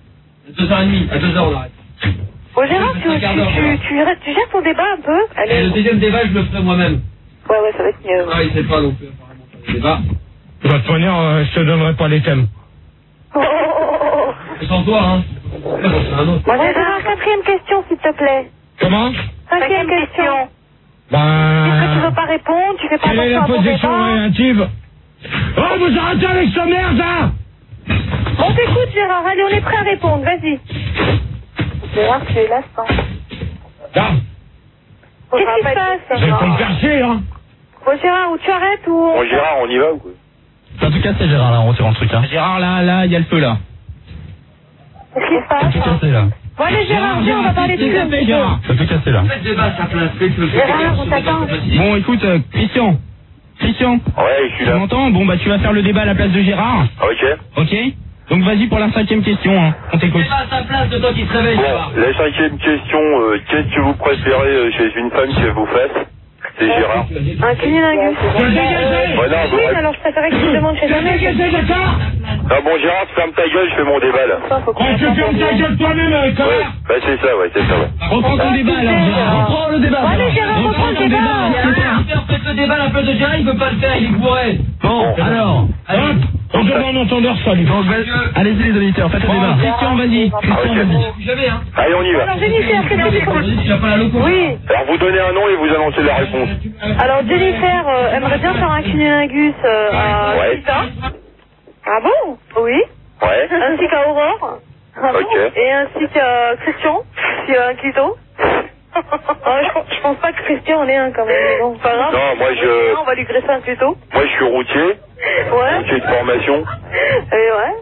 F: À 2h30. À 2h, on arrête.
E: Bon Gérard, tu gères ton débat un peu?
F: Et
E: Allez.
F: le deuxième débat, je le ferai moi-même.
E: Ouais, ça va être mieux.
F: Ah, il sait pas non plus, apparemment, le débat.
A: De toute manière, je te donnerai pas les thèmes.
E: Oh.
F: C'est sans toi, hein. C'est un autre.
E: Bon Gérard, 4e question s'il te plaît.
A: Comment?
E: 5e question. Est-ce que tu veux pas répondre? Tu fais pas
A: Quelle est la
E: attention à ton
A: position
E: débat?
A: relative? Oh, vous arrêtez avec ce merde, là!
E: On t'écoute Gérard, allez, on est prêt à répondre, vas-y. Gérard, tu es lassant.
A: Là,
E: Qu'est-ce qui se passe?
A: vous allez pas me faire chier, hein?
E: Bon Gérard, ou tu arrêtes ou...
D: Bon, Gérard, on y va ou quoi?
B: En tout cas, c'est Gérard, là, on retire un truc, hein.
G: Gérard, là, il y a le feu, là.
E: Qu'est-ce qui se
B: Ça
E: passe?
B: peut casser, là.
E: Bon allez Gérard, viens, on va parler de cul.
G: Gérard.
B: Ça peut casser, là.
F: Faites débat à sa place, faites-le.
E: Gérard, on t'attend.
G: Bon, écoute, Christian,
D: Ouais, je suis
G: tu
D: là.
G: m'entends? Bon, bah, tu vas faire le débat à la place de Gérard,
D: Ok.
G: ok? Donc, vas-y pour la 5e question, hein. On t'écoute.
F: Débat à sa place de toi qui te réveille, Gérard.
D: Bon, la 5e question, qu'est-ce que vous préférez chez une femme qui vous fasse? C'est Gérard.
E: Un cunnilingus.
A: Dégagez!
D: Ouais, non,
E: Oui, mais alors je préférais que tu me demandes chez un mec.
A: Dégagez, d'accord?
D: Ah bon, Gérard, ferme ta gueule, je fais mon débat là.
E: Faut qu'on
A: Oh, tu fermes ta gueule toi-même,
D: Ouais,
A: connard!
D: bah c'est ça, ouais.
G: Reprends ton débat, alors, Gérard. Reprends le débat.
E: Bon, allez, Gérard, reprends le
G: ton
E: débat.
F: Faites le débat à la place de Gérard, il veut pas le faire, il est bourré.
G: Bon, alors.
A: Hop, on demande entendeur, salut.
G: Donc, allez-y, les auditeurs, faites le débat. Christian, vas-y. Christian, vas-y.
F: Plus jamais, hein.
D: Allez, on y va.
E: Alors Jennifer, qu'est-ce que tu penses?
F: Tu n'as pas la loco.
E: Oui.
D: Alors vous donnez un nom et vous annoncez la réponse.
E: Alors Jennifer aimerait bien faire un cunnilingus à
D: Ouais.
E: Lolita. Ah bon? Oui.
D: Ouais.
E: Ainsi qu'à Aurore. Ah bon?
D: Ok.
E: Et ainsi qu'à Christian, s'il a un clito. Je pense pas que Christian en ait un quand même, mais bon, pas grave.
D: Non, moi
E: On va lui greffer un clito.
D: moi je suis routier,
E: Ouais.
D: routier de formation.
E: Et ouais.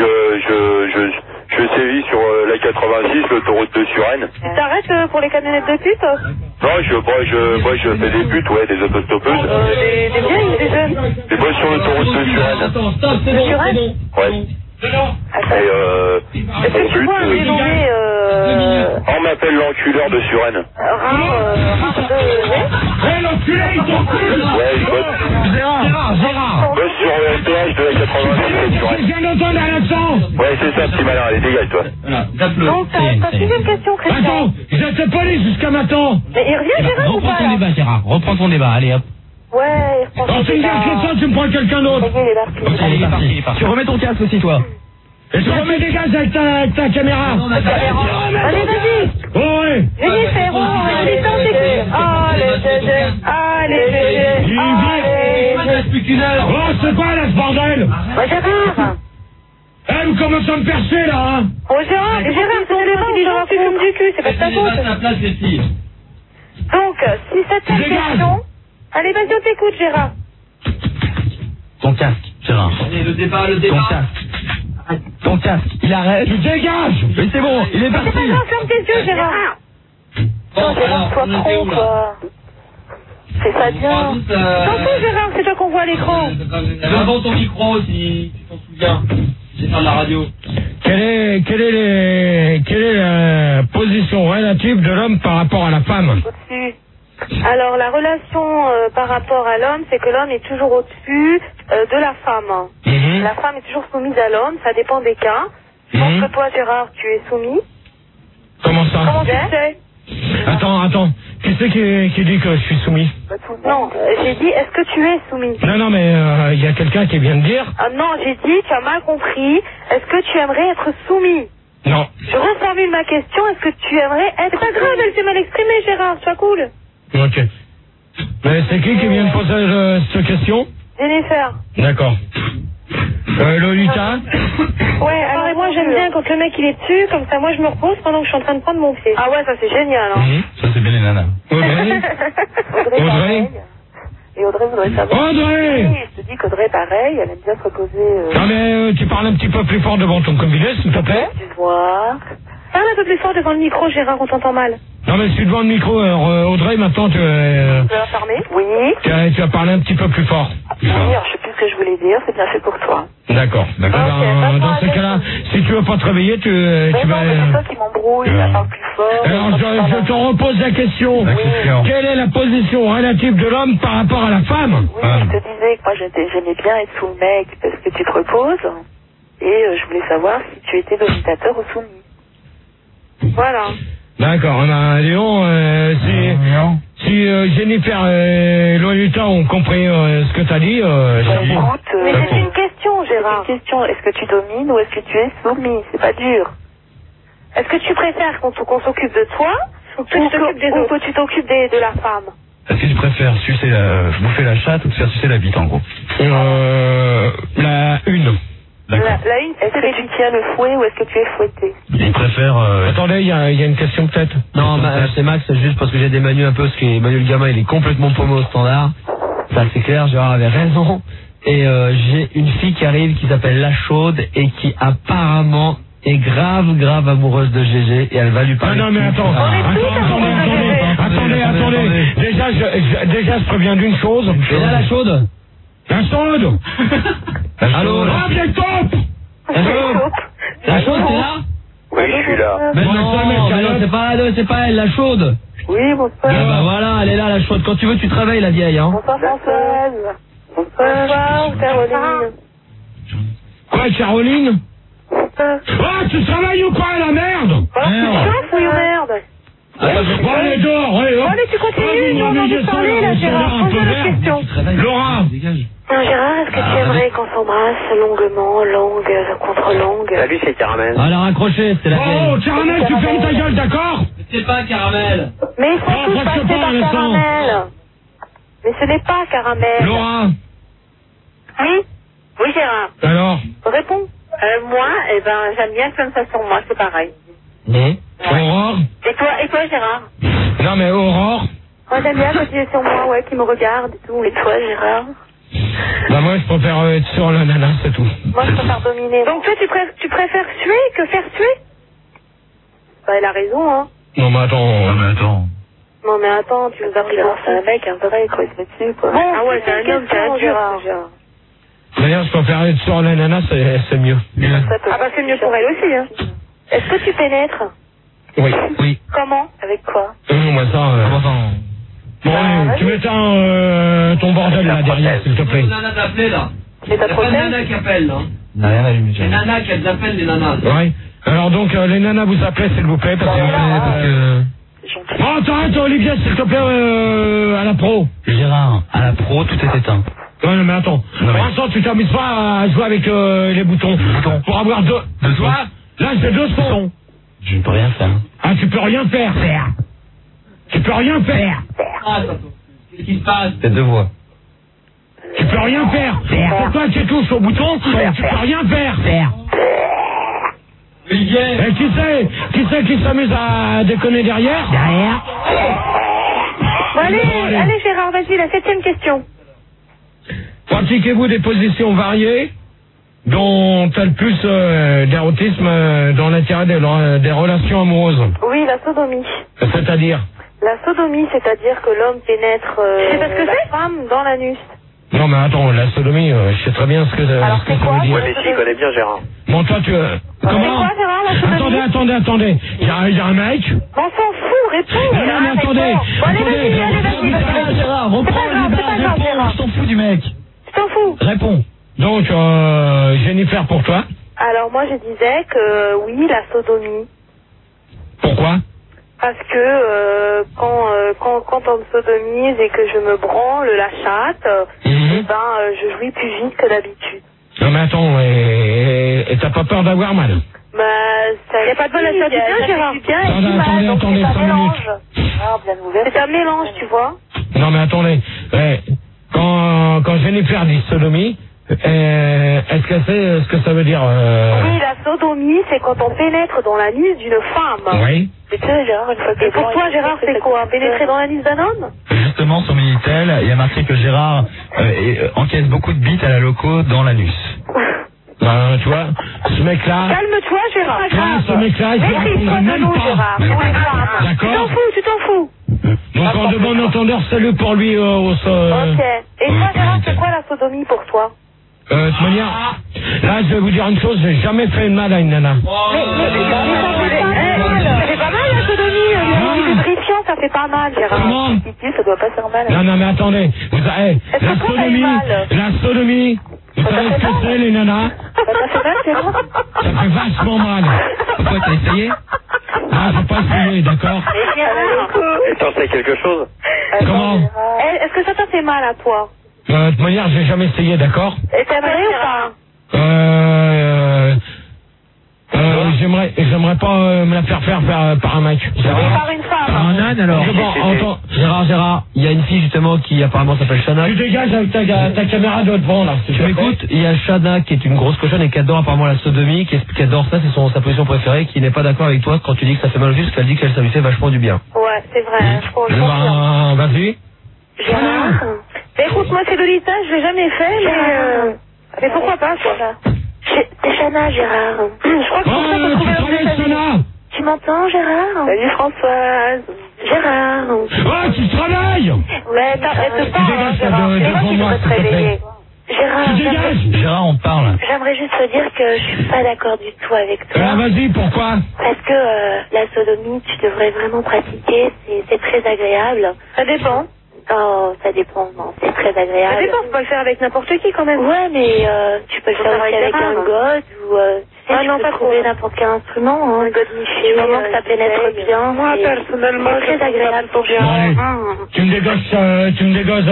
D: Je sévis sur la 86, l'autoroute de Suresnes.
E: Tu t'arrêtes pour les camionnettes de pute?
D: Non, moi je fais des putes, ouais, des autostoppeuses.
E: Des vieilles ou des jeunes?
D: Et moi sur l'autoroute de Suresnes.
F: Attends, stop, c'est bon, c'est bon.
D: Ouais. Et
E: Est-ce que tu
D: mon
E: vois un
D: but,
E: dénommé
D: on m'appelle l'enculeur de Suresnes.
E: rare de...
A: Hé, l'enculé, il t'encule!
D: Ouais, je bosse.
A: Gérard!
D: Je bosse sur le péage de la 86 de
A: Je
D: Suresnes.
A: viens d'entendre un accent!
D: Ouais, c'est ça, petit malin, allez, dégage toi.
F: Voilà, zappe-le.
E: Donc, ta 6e question, Christian.
A: Attends, j'étais pas allé jusqu'à maintenant!
E: Mais il revient, Gérard, ou
G: Reprends
E: pas,
G: ton
E: là?
G: débat, Gérard. Reprends ton débat, allez, hop.
E: Ouais, il reprend
A: Alors,
E: son
A: tu me dis
E: débat.
A: que ça, tu me prends quelqu'un d'autre!
E: Ça y est, il est parti.
G: Ok, il est parti. Tu remets ton casque aussi, toi.
A: Et tu remets des gaz avec ta caméra!
E: Allez, vas-y.
A: Oh, ouais!
E: Jennifer, Lolita, on t'écoute. Allez, Gégé. Allez, Gégé.
A: Il
F: Il
E: Allez,
F: reste plus qu'une heure.
A: Oh, c'est quoi là ce bordel?
E: Bah, Gérard.
A: Eh, vous commencez à me percer là, hein?
E: Oh, Gérard, ton débat, Gérard, tu fumes du cul, c'est pas de ta
F: Faites le débat à
E: faute.
F: sa place, les filles.
E: Donc, si cette
A: Dégage.
E: question... Allez, vas-y, on t'écoute, Gérard.
B: Ton casque, Gérard.
F: Allez, le débat, le
B: Ton
F: débat.
B: casque. Ton casque. Il arrête.
A: Tu dégages!
B: Mais c'est bon, il est
E: C'est
B: parti.
E: pas grave, ferme tes yeux, Gérard.
F: Bon,
E: Non, Gérard,
F: alors,
E: sois
F: on était
E: pro,
F: où là?
E: quoi. Fais ça bien.
F: On croit tous,
E: T'en fous, Gérard, c'est toi qu'on voit. voit à l'écran.
F: Devant ton micro, si tu t'en souviens. J'ai fait de la radio.
A: Quelle est la position relative de l'homme par rapport à la femme?
E: Au-dessus. Alors, la relation par rapport à l'homme, c'est que l'homme est toujours au-dessus de la femme. La femme est toujours soumise à l'homme, ça dépend des cas. Je pense que toi, Gérard, tu es soumis.
A: Comment ça?
E: Comment tu sais?
A: Attends. Qui c'est qui dit que je suis soumis?
E: Non, j'ai dit, est-ce que tu es soumis?
A: Non, mais il y a quelqu'un qui vient de dire.
E: Non, j'ai dit, tu as mal compris. Est-ce que tu aimerais être soumis?
A: Non.
E: Je reformule ma question, est-ce que tu aimerais être... C'est pas grave, elle s'est mal exprimée, Gérard, sois cool.
A: Ok. Mais c'est qui vient de poser cette question?
E: Jennifer.
A: D'accord. Lolita?
E: Ouais, alors moi j'aime bien quand le mec il est dessus, comme ça moi je me repose pendant que je suis en train de prendre mon pied. Ah ouais, ça c'est génial, hein.
B: Ça c'est bien les nanas.
A: Audrey?
C: Et Audrey voudrait savoir...
A: Audrey!
C: Oui, je te dis qu'Audrey, pareil, elle aime bien se reposer...
A: Non mais tu parles un petit peu plus fort devant ton combiné, s'il te plaît.
C: Tu vois...
E: Parle un peu plus fort devant le micro, Gérard, on t'entend mal.
A: Non mais je suis devant le micro, Audrey, maintenant tu
C: Tu veux la fermer? Oui.
A: tu vas parler un petit peu plus fort.
C: Oui, alors je sais plus ce que je voulais dire, c'est bien fait pour toi.
A: D'accord. Dans ce cas-là, si tu veux pas te réveiller, tu
C: Mais
A: vas...
C: non, mais c'est toi qui m'embrouille, ça parle plus fort...
A: Alors je te repose la question. Quelle est la position relative de l'homme par rapport à la femme?
C: Oui, je te disais que moi j'aimais bien être sous le mec parce que tu te reposes. Et je voulais savoir si tu étais dominateur ou soumis.
E: Voilà.
A: D'accord, Léon, si Jennifer et Lolita ont compris ce que t'as dit,
E: mais c'est une question, Gérard.
C: C'est une question, est-ce que tu domines ou est-ce que tu es soumis? C'est pas dur.
E: Est-ce que tu préfères qu'on s'occupe de toi ou que tu t'occupes de la femme?
B: Est-ce que tu préfères bouffer la chatte ou te faire sucer la bite en gros?
A: La une.
B: D'accord.
C: La une, est-ce que tu tiens le fouet ou est-ce que tu es fouetté?
B: Il préfère...
A: Attendez, il y a une question peut-être.
G: Non, c'est Max, c'est juste parce que j'ai démanu un peu, parce que Manu le gamin il est complètement paumé au standard. Ça c'est clair, Gérard avait raison. Et j'ai une fille qui arrive qui s'appelle La Chaude et qui apparemment est grave amoureuse de GG et elle va lui parler.
A: Non mais attends. Attendez. Déjà je préviens d'une chose.
G: Et là La Chaude?
A: La Chaude.
G: Allô?
A: Ah, bien top.
G: La Chaude, t'es là?
D: Oui, je suis là.
G: Mais non, c'est pas elle, La Chaude.
C: Oui, bonsoir.
G: Bah voilà, elle est là, La Chaude. Quand tu veux, tu te réveilles, la vieille, hein.
C: Bonsoir, Françoise. Bonsoir, Caroline.
A: Quoi, Caroline? Ah, tu travailles ou pas, la merde?
E: Oui, merde.
A: Bon, allez, dehors, allez, hop.
E: Allez, tu continues, nous on envie de parler, là, Gérard. Pose la question.
A: Laura.
E: Gérard, est-ce que tu aimerais qu'on s'embrasse longuement, langue contre langue?
D: Salut, c'est Caramel.
G: Elle a raccroché, c'était la vieille.
A: Oh, Caramel, tu fermes ta gueule, d'accord?
F: C'est pas Caramel.
E: Mais ils sont tous passés par Caramel. Mais ce n'est pas Caramel.
A: Laura.
E: Oui, Gérard.
A: Alors?
E: Réponds.
C: Moi, j'aime bien comme ça sur moi, c'est pareil.
A: Aurore?
C: Et toi, Gérard?
A: Non, mais Aurore?
E: Moi, j'aime bien quand tu es sur moi, ouais, qui me regarde et tout.
C: Et toi, Gérard?
A: Bah, moi, je préfère être sur la nana, c'est tout.
E: Moi, je préfère dominer. Donc, toi, tu préfères tuer que faire tuer? Bah, elle a raison, hein.
A: Non, mais attends.
E: Non, mais attends, tu nous as pris dans
C: C'est un mec, un vrai, quoi, il se met dessus, quoi.
E: Bon, ah ouais, c'est un homme, c'est un Gérard.
A: D'ailleurs, je préfère être sur la nana, c'est mieux.
E: Ah bah, c'est mieux pour elle aussi, hein. Est-ce que tu pénètres?
A: Oui.
E: Comment? Avec quoi?
A: Moi, ça... Bon, tu m'éteins ton bordel là derrière, s'il te plaît.
F: Il y a nana d'appeler là.
E: Mais
F: Il y a pas de nana qui appelle là.
B: N'a rien allumé.
F: Les nanas qui appellent les nanas.
A: Oui. Alors donc, les nanas vous appelez, s'il vous plaît, parce que... Oh, t'arrêtes, Olivier, s'il te plaît, à la pro.
B: Gérard, à la pro, tout est éteint.
A: Ouais, mais attends. Pour l'instant, tu t'amuses pas à jouer avec les boutons. Pour avoir deux sons. Là, j'ai deux sons.
B: Je ne peux rien faire.
A: Ah, tu peux rien faire. Tu peux rien faire.
F: Ah, qu'est-ce qui se passe?
B: C'est deux voix.
A: Tu peux rien faire. Pourquoi tu touches au bouton? Tu peux rien faire.
F: Olivier.
A: Et qui c'est qui s'amuse à déconner derrière?
E: Bon, allez, Gérard, vas-y, la 7e question.
A: Pratiquez-vous des positions variées dont tel plus d'érotisme dans l'intérêt des relations amoureuses?
E: Oui, la sodomie.
A: C'est-à-dire?
E: La sodomie, c'est-à-dire que l'homme pénètre la femme dans l'anus.
A: Non, mais attends, la sodomie, je sais très bien ce que ça veut dire.
D: Ouais, mais si, il connaît bien Gérard.
A: Bon, toi, tu... Comment?
E: C'est quoi, Gérard, la sodomie?
A: Attendez. Il y a un mec.
E: On s'en fout, réponds.
A: Non, mais attendez.
E: Bon, allez, vas-y.
B: Gérard, reprends le débat, réponds, je t'en fous du mec.
E: Je t'en fous.
B: Réponds.
A: Donc, Jennifer, pour toi.
E: Alors, moi, je disais que oui, la sodomie.
A: Pourquoi?
E: Parce que quand on me sodomise et que je me branle la chatte, je jouis plus vite que d'habitude.
A: Non, mais attends, et t'as pas peur d'avoir mal?
E: Bah, ça y a pas de mal à faire du bien, Gérard.
A: Attendez, 5 minutes.
E: C'est un mélange, tu vois.
A: Non, mais attendez. Quand Jennifer dit sodomie, est-ce que c'est ce que ça veut dire?
E: Oui, la sodomie, c'est quand on pénètre dans la nuit d'une femme.
A: Oui.
E: Et pour toi, Gérard, c'est quoi? Pénétrer dans la nuit d'un homme?
B: Justement, sur Minitel, il y a marqué que Gérard encaisse beaucoup de bites à la loco dans l'anus.
A: Ben, tu vois, ce mec-là...
E: Calme-toi, Gérard.
A: Ce mec-là, il ne répond même pas. D'accord?
E: Tu t'en fous.
A: Donc, en de bon entendeur, salut pour lui au sol.
E: Ok. Et toi, Gérard, c'est quoi la sodomie pour toi?
A: De toute manière, là, je vais vous dire une chose, j'ai jamais fait mal à une nana.
E: C'est pas mal la sodomie, le lubrifiant, ça fait pas mal, Gérard.
A: Comment?
E: Ça doit pas faire mal.
A: Non, mais attendez, la sodomie, vous savez ce que c'est, les nanas?
E: Ça fait mal, Gérard?
A: Ça fait vachement mal. Pourquoi, t'as essayé? Ah, j'ai pas essayé, d'accord?
D: Et t'en sais quelque chose?
A: Comment?
E: Est-ce que ça t'a fait mal à toi?
A: De toute manière, j'ai jamais essayé, d'accord?
E: Et t'aimerais ou pas?
A: J'aimerais pas me la faire par un mec.
E: Par une femme.
G: Par un âne, alors. Gérard, il y a une fille, justement, qui apparemment s'appelle Shana.
A: Tu dégages avec ta caméra de devant, là.
G: Tu m'écoutes, il y a Shana qui est une grosse cochonne et qui adore apparemment la sodomie, qui adore ça, c'est sa position préférée, qui n'est pas d'accord avec toi quand tu dis que ça fait mal au cul, parce qu'elle dit que ça lui fait vachement du bien.
E: Ouais, c'est vrai, je confirme.
A: Vas-y.
E: Gérard. Écoute, moi, c'est de l'ITA, je l'ai jamais fait, mais pourquoi pas, quoi. C'est Shana, Gérard. Je crois que c'est ça qu'on trouvait
A: Shana.
E: Tu m'entends, Gérard? Salut, Françoise. Gérard.
A: Oh, tu travailles.
E: Mais t'arrêtes pas, Gérard. C'est moi qui devrais te réveiller. Gérard,
B: Gérard, on parle.
E: j'aimerais juste te dire que je suis pas d'accord du tout avec toi.
A: Vas-y, pourquoi?
E: Parce que la sodomie, tu devrais vraiment pratiquer, c'est très agréable. Ça dépend. Oh, ça dépend, non, c'est très agréable. Ça dépend, tu peux le faire avec n'importe qui quand même. Ouais, mais tu peux le faire aussi avec un god ou tu peux trouver n'importe quel instrument, un god niché, du moment que ça pénètre bien. Moi, personnellement, c'est très agréable pour moi.
A: Tu me dégages,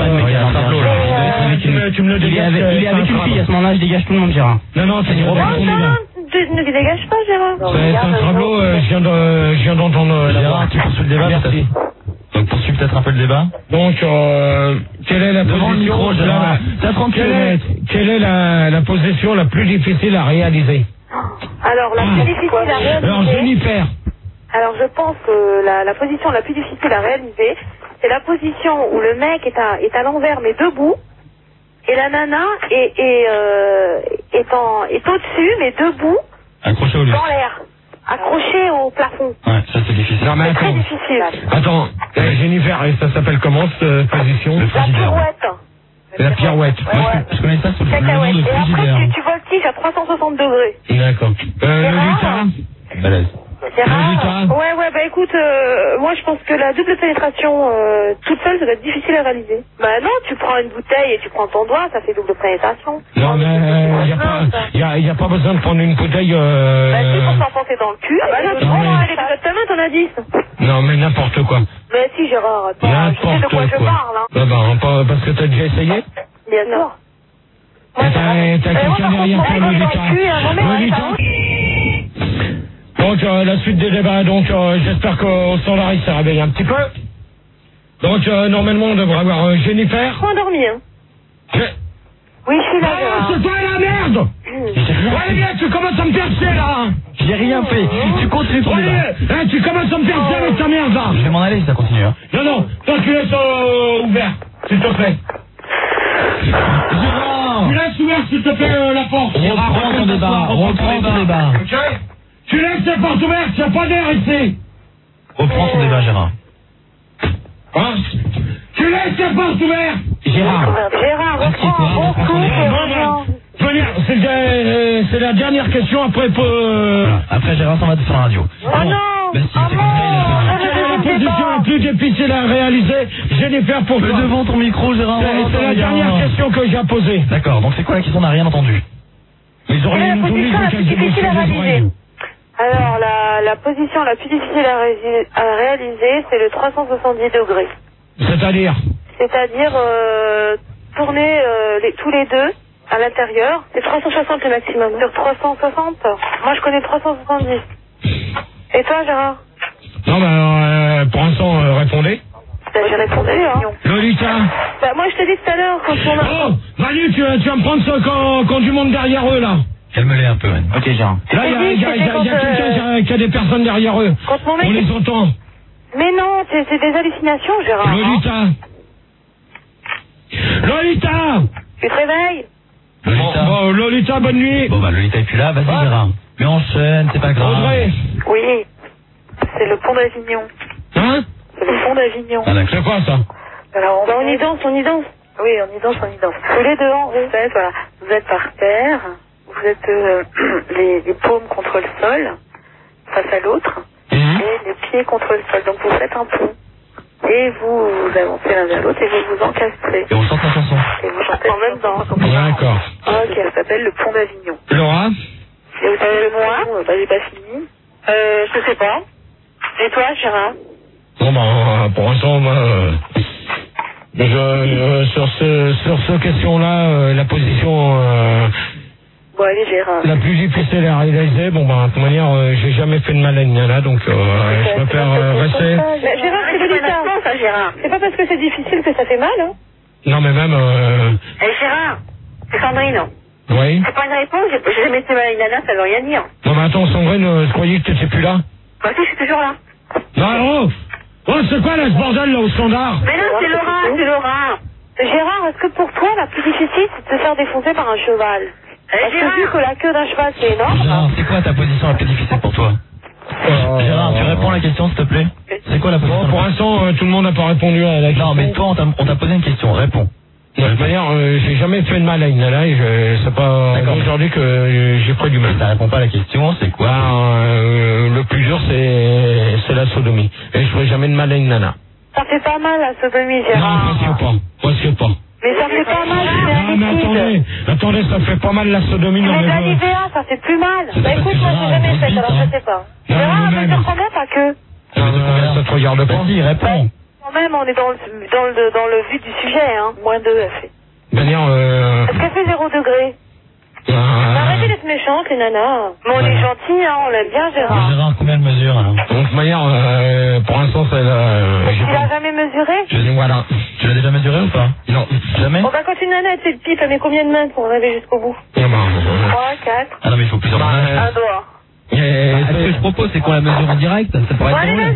A: tu me le dégages.
G: Il est avec une fille, à ce moment-là, je dégage tout le monde, Gérard.
A: Non, c'est du Robert.
E: Ne dégage pas, Gérard.
A: C'est un tableau, je viens d'entendre la
B: Gérard, tu poursuis le débat.
A: Merci.
B: Donc poursuis peut-être un peu le débat.
A: Donc, quelle est la
B: Devant le micro, Gérard. T'as 30 km.
A: Quelle est la position la plus difficile à réaliser?
E: Alors, la plus difficile à réaliser...
A: Alors, Jennifer.
E: Alors, je pense que la position la plus difficile à réaliser, c'est la position où le mec est à l'envers, mais debout, et la nana est au-dessus, mais debout,
B: Accroché au lustre.
E: dans l'air, accroché au plafond.
B: Ouais, ça c'est difficile.
A: Non, mais
E: C'est très
A: attends.
E: difficile.
A: Attends, Jennifer, et ça s'appelle comment cette position?
B: Le
E: La
B: frigidaire.
E: pirouette.
A: La pirouette.
B: Moi, je connais ça sous le nom
E: Cacahuète.
B: de
E: Et après,
B: frigidaire.
E: tu voltiges à 360 degrés.
A: D'accord. Le lutin?
B: Balèze.
E: C'est rare.
A: Résultat.
E: Ouais, bah écoute, moi je pense que la double pénétration toute seule, ça doit être difficile à réaliser. Bah non, tu prends une bouteille et tu prends ton doigt, ça fait double pénétration.
A: Non, mais y a pas besoin de prendre une bouteille.
E: Bah si, pour s'enfoncer dans le cul. Ah bah non, tu
A: Non,
E: prends
A: mais-
E: les doigts de ta main, t'en as 10.
A: Non, mais n'importe quoi.
E: Mais si, Gérard, attends, je sais de
A: N'importe
E: quoi je
A: quoi.
E: parle, hein.
A: Bah, parce que t'as déjà essayé?
E: Bien sûr.
A: T'as quelqu'un derrière toi, le lutin. Donc, la suite des débats, donc, j'espère qu'au standard, il s'est réveillé un petit peu. Donc, normalement, on devrait avoir Jennifer.
E: Faut endormir, hein. Oui, je suis là, Gérard.
A: C'est toi la merde! Ouais, bien, tu commences à me faire chier, là!
B: J'ai rien fait. Tu continues ton débat.
A: Ouais, tu commences à me faire chier avec ta merde, là!
B: Je vais m'en aller si ça continue. Hein.
A: Non, toi, tu laisses ouvert, s'il te plaît.
B: Gérard,
A: Tu laisses ouvert, s'il te plaît, la porte.
B: reprends ton débat. Reprends ton débat.
A: Ok? Tu laisses la porte ouverte, il n'y a pas d'air ici.
B: Reprends ton débat, Gérard.
A: Hein? Tu laisses la porte ouverte. Gérard.
E: Gérard, reprends un bon coup et reviens.
A: C'est la dernière question après
B: Après Gérard s'en va de faire la radio.
E: Oh non.
B: Bah si, c'est comme ça,
A: la position la plus difficile à réaliser, Jennifer, pour toi.
B: Devant ton micro, Gérard.
A: C'est la dernière question que j'ai à poser.
B: D'accord, donc c'est quoi la question? On n'a rien entendu.
A: Ils ont
E: la position la plus difficile à réaliser. Alors, la position la plus difficile à réaliser, c'est le 370 degrés.
A: C'est-à-dire
E: tourner tous les deux à l'intérieur. C'est 360 le maximum. Sur 360 ? Moi, je connais 370. Et toi, Gérard ?
A: Non, bah, pour l'instant, répondez.
E: J'ai répondu, hein.
A: Lolita.
E: Bah, moi, je t'ai dit tout à l'heure, quand on a...
A: Oh, Manu, tu vas me prendre ça quand du monde derrière eux, là.
B: Calme-les un peu, Manu. Ok, Gérard.
A: Là, il y a quelqu'un qui a des personnes derrière eux. On les entend.
E: Mais non, c'est des hallucinations, Gérard.
A: Lolita.
E: Tu te réveilles ?
A: Bon, Lolita, bonne nuit.
B: Bon, bah, Lolita est plus là, vas-y, Gérard. Mais enchaîne, c'est pas grave.
A: Audrey.
E: Oui, c'est le pont d'Avignon.
A: Hein?
E: C'est le pont d'Avignon.
B: Ah, d'accord.
A: C'est quoi, ça?
E: Alors, on y danse. Oui, on y danse. Tous les deux en rond. Voilà. Vous êtes par terre, vous êtes les paumes contre le sol, face à l'autre, et les pieds contre le sol. Donc, vous faites un pont. Et vous avancez l'un vers l'autre et vous vous encastrez.
B: Et on chante la chanson.
E: Et vous chantez en même temps.
A: D'accord.
E: Ok, ça s'appelle le pont d'Avignon.
A: Laura?
E: Et vous savez moi? Bah, j'ai pas fini. Je sais pas. Et toi, Gérard?
A: Bon, bah, pour l'instant, moi, sur ce question-là, la position
E: bon, allez, Gérard.
A: la plus difficile à réaliser, bon, bah, de toute manière, j'ai jamais fait de mal à une nana, donc je préfère rester.
E: Mais Gérard, c'est délicat. Ça, Gérard. C'est pas parce que c'est difficile que ça fait mal, hein?
A: Non, mais même...
E: Gérard, c'est Sandrine.
A: Oui.
E: C'est pas une réponse, j'ai jamais fait mal à une nana, ça veut rien dire.
A: Non, mais attends, Sandrine, je croyais que t'étais plus là.
E: Bah si, je suis toujours là.
A: Non, c'est quoi là, ce bordel là au standard?
E: Mais non, c'est Laura. Gérard, est-ce que pour toi, la plus difficile, c'est de te faire défoncer par un cheval? Parce que vu que la queue d'un cheval, c'est énorme.
B: Gérard, c'est quoi ta position la plus difficile pour toi? Gérard, tu réponds à la question, s'il te plaît? C'est quoi la position?
A: Bon, pour l'instant, tout le monde n'a pas répondu à la question.
B: Non, mais toi, on t'a posé une question, réponds.
A: De toute manière, j'ai jamais fait de mal à une nana et c'est pas aujourd'hui que j'ai pris du mal.
B: Ça répond pas à la question, c'est quoi?
A: Le plus dur, c'est la sodomie. Et je ferai jamais de mal à une nana.
E: Ça fait pas mal la sodomie, Gérard.
A: Non, presque pas.
E: Mais ça fait pas mal,
A: Ah, mais attendez, ça fait pas mal la sodomie.
E: Mais de la l'IVA, ça fait plus mal. Bah écoute, moi j'ai jamais fait, alors je sais pas. Gérard, elle mesure combien ta queue?
A: Ça te regarde pas.
B: Vas-y, réponds.
E: Quand même, on est dans le vif du sujet, hein. -2, elle fait. Est-ce qu'elle fait 0 degré? Arrêtez d'être méchante, les nanas. Mais on est gentils, hein, on l'aime bien, Gérard.
B: Gérard, combien de mesures alors?
A: Donc, de toute manière, pour l'instant, c'est
E: tu l'as jamais mesuré?
A: Voilà.
B: Tu l'as déjà mesuré ou pas? Non. Jamais?
E: Bon, bah, quand une nana, elle fait de pipe, elle met combien de mains pour arriver jusqu'au bout? 3, 4.
B: Ah non, mais il faut plusieurs mains.
E: Un doigt.
G: Ce que je propose, c'est qu'on la mesure en direct. Ça pourrait être
E: Allez,
G: drôle.
E: vas-y,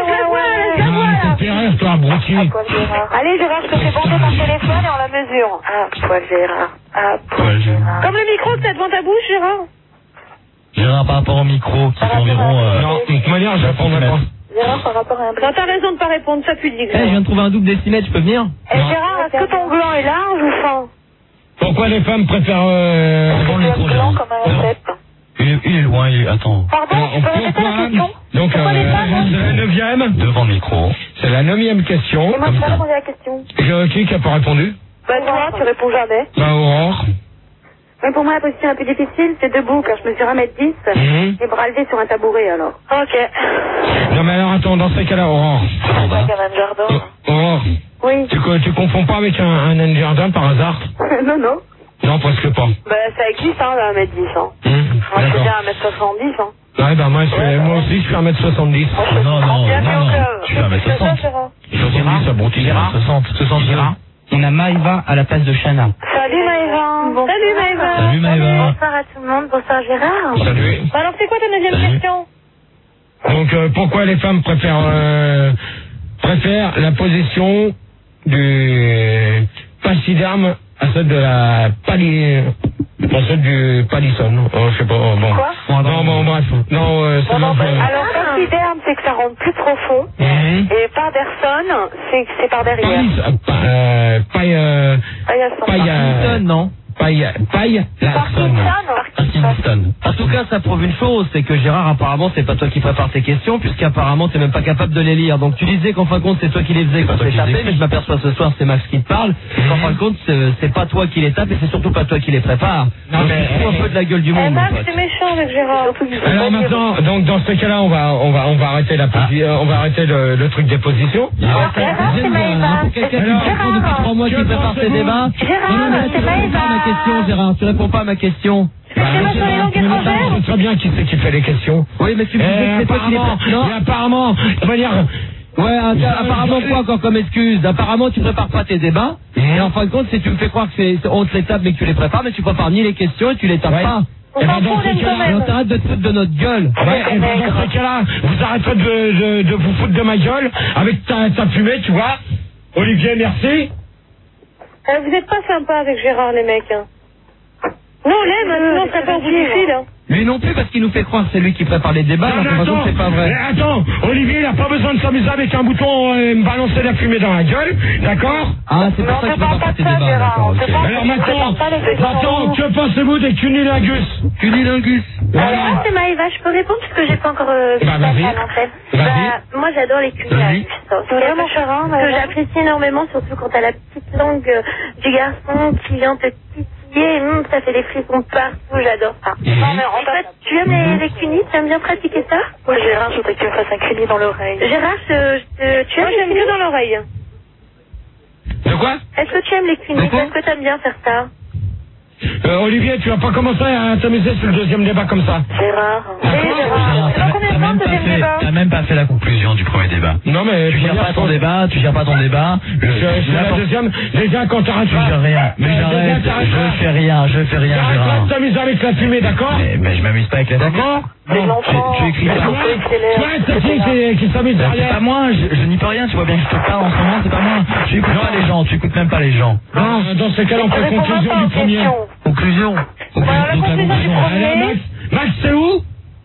E: la vois, là.
A: T'es rire, toi, abruti.
E: Allez, Gérard, je te fais bander par téléphone et on la mesure. Ah, poil, Gérard. Ah, poil, Gérard. Comme le micro que t'as devant ta bouche, Gérard.
B: Gérard, par rapport au micro, qui fait environ...
A: Non, de toute manière, je répondrai pas.
E: Gérard, par rapport à un... Non, t'as raison de pas répondre, ça pudique.
G: Je viens de trouver un double décimètre, je peux venir?
E: Gérard, est-ce que ton gland est large ou fin?
A: Pourquoi les femmes préfèrent
B: devant le micro, Gérard?
E: Comme un recette.
B: Il est loin, attends.
E: Pardon, tu peux répéter la question?
A: Donc, c'est la 9e.
B: Devant le micro.
A: C'est la 9e question.
E: Et moi, tu vas répondre à la question.
A: Qui a pas répondu?
E: Bah, toi, tu réponds jamais.
A: Bah, Aurore.
E: Mais pour moi, la position la plus difficile, c'est debout, car je mesure 1m10, et bras levés sur un tabouret, alors. Ok.
A: Non, mais alors, attends, dans ces cas-là, Aurore. Aurore.
E: Oui.
A: Tu confonds pas avec un nain de jardin par hasard?
E: Non.
A: Non, presque pas.
E: Bah, ça existe, hein, le 1m10, hein. Moi, je suis bien 1m70, hein.
A: Ouais, bah, moi aussi, je suis 1m70.
B: Non. Tu fais 1m60.
A: Gérard, ça brouille.
G: Gérard,
B: 60
G: Gérard. On a Maëva à la place de Chana.
E: Salut Maëva. Salut Maëva.
B: Salut Maëva.
E: Bonsoir à tout le monde, bonsoir Gérard.
A: Salut.
E: Bah, alors, c'est quoi ta 9e question?
A: Donc, pourquoi les femmes préfèrent la position du pachyderme à celle de la Pour ceux du Palisson. Je sais pas. Bon.
E: Quoi?
A: Non, bref. Non, c'est
E: alors, pachyderme, c'est que ça rentre plus profond. Et Parderson, c'est que c'est par derrière.
G: Parkinson, non?
B: Parkinson.
G: En tout cas, ça prouve une chose, c'est que Gérard, apparemment, c'est pas toi qui prépares tes questions, puisqu'apparemment, t'es même pas capable de les lire. Donc, tu disais qu'en fin de compte, c'est toi qui les faisais quand t'es tapé, mais je m'aperçois ce soir, c'est Max qui te parle. En fin de compte, c'est pas toi qui les tape, et c'est surtout pas toi qui les prépare. Non, mais tu fous un peu de la gueule du monde.
E: Max, c'est méchant avec Gérard.
A: Alors maintenant, donc dans ce cas-là, on va arrêter on va arrêter le truc des positions.
E: Gérard, c'est Maëva.
G: Quelqu'un qui prend depuis 3 mois qui prépare ses débats.
E: Gérard, c'est Maëva.
G: Gérard, tu réponds pas à ma question.
A: C'est très bien qui c'est qui fait les questions.
G: Oui, mais tu me disais que c'est toi qui les prépare.
A: Non, apparemment, on va dire...
G: Ouais, apparemment quoi encore comme excuse? Apparemment tu prépares pas tes débats, et en fin de compte, si tu me fais croire que on te les tape mais que tu les prépares, mais tu prépares ni les questions et tu les tapes pas.
A: Et ben dans ce cas-là,
G: on t'arrête de te foutre de notre gueule.
A: Ouais, et ben dans ce cas-là, vous arrêterez de vous foutre de ma gueule avec ta fumée, tu vois. Olivier, merci.
E: Vous êtes pas sympa avec Gérard, les mecs. Non, on l'aime, sinon on serait pas au bout du fil.
G: Lui non plus, parce qu'il nous fait croire que c'est lui qui prépare les débats, donc en fait, c'est pas vrai.
A: Attends, Olivier, il a pas besoin de s'amuser avec un bouton et me balancer la fumée dans la gueule, d'accord?
G: Ah, c'est pour ça que tu prépare pas tes débats, d'accord.
A: Alors maintenant, que pensez-vous des cunilingus?
E: Cunilingus. Alors, c'est Maëva, je peux répondre parce que j'ai pas encore
A: vas-y.
E: à l'antenne. Moi, j'adore les cunilingus. C'est vraiment Gérard, que j'apprécie énormément, surtout quand t'as la petite langue du garçon qui vient te titiller, ça fait des frissons partout, j'adore ça. Non, mais en fait, tu aimes les cunis, tu aimes bien pratiquer ça? Oui, Gérard, je voudrais que tu me fasses un cuni dans l'oreille. Gérard, tu aimes j'aime mieux dans l'oreille.
A: De quoi?
E: Est-ce que tu aimes les cunis? Est-ce que tu aimes bien faire ça?
A: Olivier, tu vas pas commencer à t'amuser sur le deuxième débat comme ça.
E: Gérard. Gérard, c'est combien de temps le deuxième débat?
B: T'as même pas fait la conclusion du premier débat.
A: Non mais
B: tu gères pas ton débat, tu gères pas ton débat.
A: La deuxième, déjà quand t'arrêtes.
B: Tu gères rien. Mais j'arrête. Je fais rien, Gérard.
A: Arrête de t'amuser avec la fumée, d'accord?
B: Mais je m'amuse pas avec la fumée.
A: D'accord?
B: Tu écris ça.
A: C'est qui s'amuse derrière.
B: C'est pas moi, je n'y peux rien, tu vois bien que je te parle en ce moment, c'est pas moi. Tu écoutes pas les gens, tu écoutes même pas les gens.
A: Non, dans ce cas-là, on fait conclusion du premier.
B: Conclusion.
E: La conclusion du premier.
A: Max, c'est où?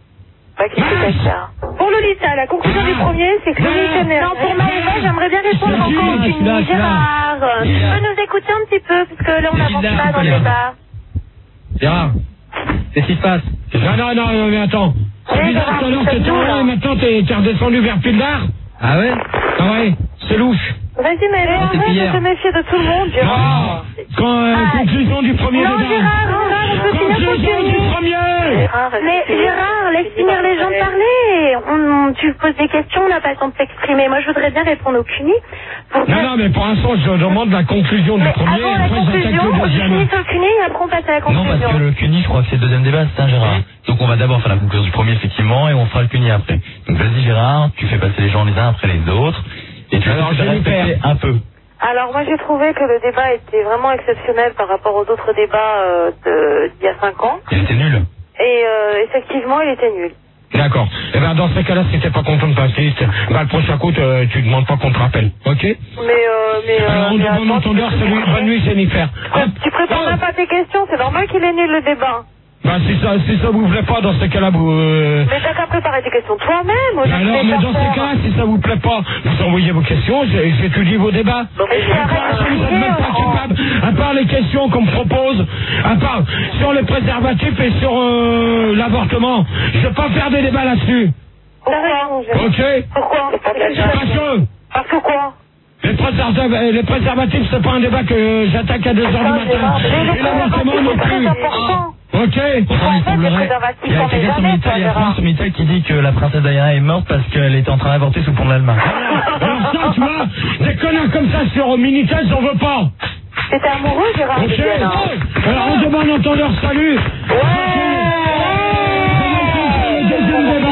E: Pour Lolita, la conclusion du premier, c'est que non, pour Maëva, j'aimerais bien répondre encore au cunis. Gérard, tu peux nous écouter un petit peu, parce que là, on n'avance pas dans le débat.
G: Gérard, qu'est-ce qui se passe?
A: Non, mais attends. C'est bizarre, tout à l'heure, t'étais en haut, et maintenant, t'es redescendu vers Pildar?
G: Ah ouais?
A: Ah ouais, c'est louche.
E: Vas-y, Maëva, arrête de te méfier de tout le monde, Gérard.
A: Conclusion du premier débat.
E: Non, Gérard, on peut finir ton cunis. Mais Gérard, laisse finir les gens de parler. Tu poses des questions, on n'a pas le temps de s'exprimer. Moi, je voudrais bien répondre au cunis.
A: Non, mais pour l'instant, je demande la conclusion du premier.
E: Avant la conclusion, on finit sur le cunis et après on passe à la conclusion.
B: Non, parce que le cunis, je crois que c'est le deuxième débat, c'est ça, Gérard. Donc on va d'abord faire la conclusion du premier, effectivement, et on fera le cunis après. Donc vas-y, Gérard, tu fais passer les gens les uns après les autres, et tu vas respecter un peu.
E: Alors moi j'ai trouvé que le débat était vraiment exceptionnel par rapport aux autres débats d'il y a 5 ans.
B: Il était nul.
E: Et effectivement il était nul.
A: D'accord. Eh ben dans ces cas-là, si t'es pas content de passer, le prochain coup, tu demandes pas qu'on te rappelle, ok?
E: Alors
A: bon entendeur, salut, bonne nuit Jennifer.
E: Tu prépares même pas tes questions, c'est normal qu'il est nul le débat.
A: Bah si ça vous plaît pas, dans ces cas-là, vous...
E: Mais t'as qu'à préparer tes questions toi-même.
A: Alors, mais dans ces cas, si ça vous plaît pas, vous envoyez vos questions, j'étudie vos débats.
E: Donc,
A: vous n'êtes même pas capable, à part les questions qu'on me propose, à part sur les préservatifs et sur l'avortement, je vais pas faire des débats là-dessus.
E: Pourquoi?
A: Ok?
E: Pourquoi? Parce que quoi?
A: Les préservatifs, c'est pas un débat que j'attaque à 2h du matin. Et l'avortement non plus. Ok.
B: Pourtant, il semblerait. Il y a quelqu'un sur Minitel qui dit que la princesse Diana est morte parce qu'elle était en train d'avorter sous le pont de l'Allemagne.
A: Alors ça, tu vois, des connards comme ça sur Minitel, j'en veux pas.
E: T'étais amoureux, Gérard?
A: Ok. Alors on demande entendeur, salut. Le deuxième débat.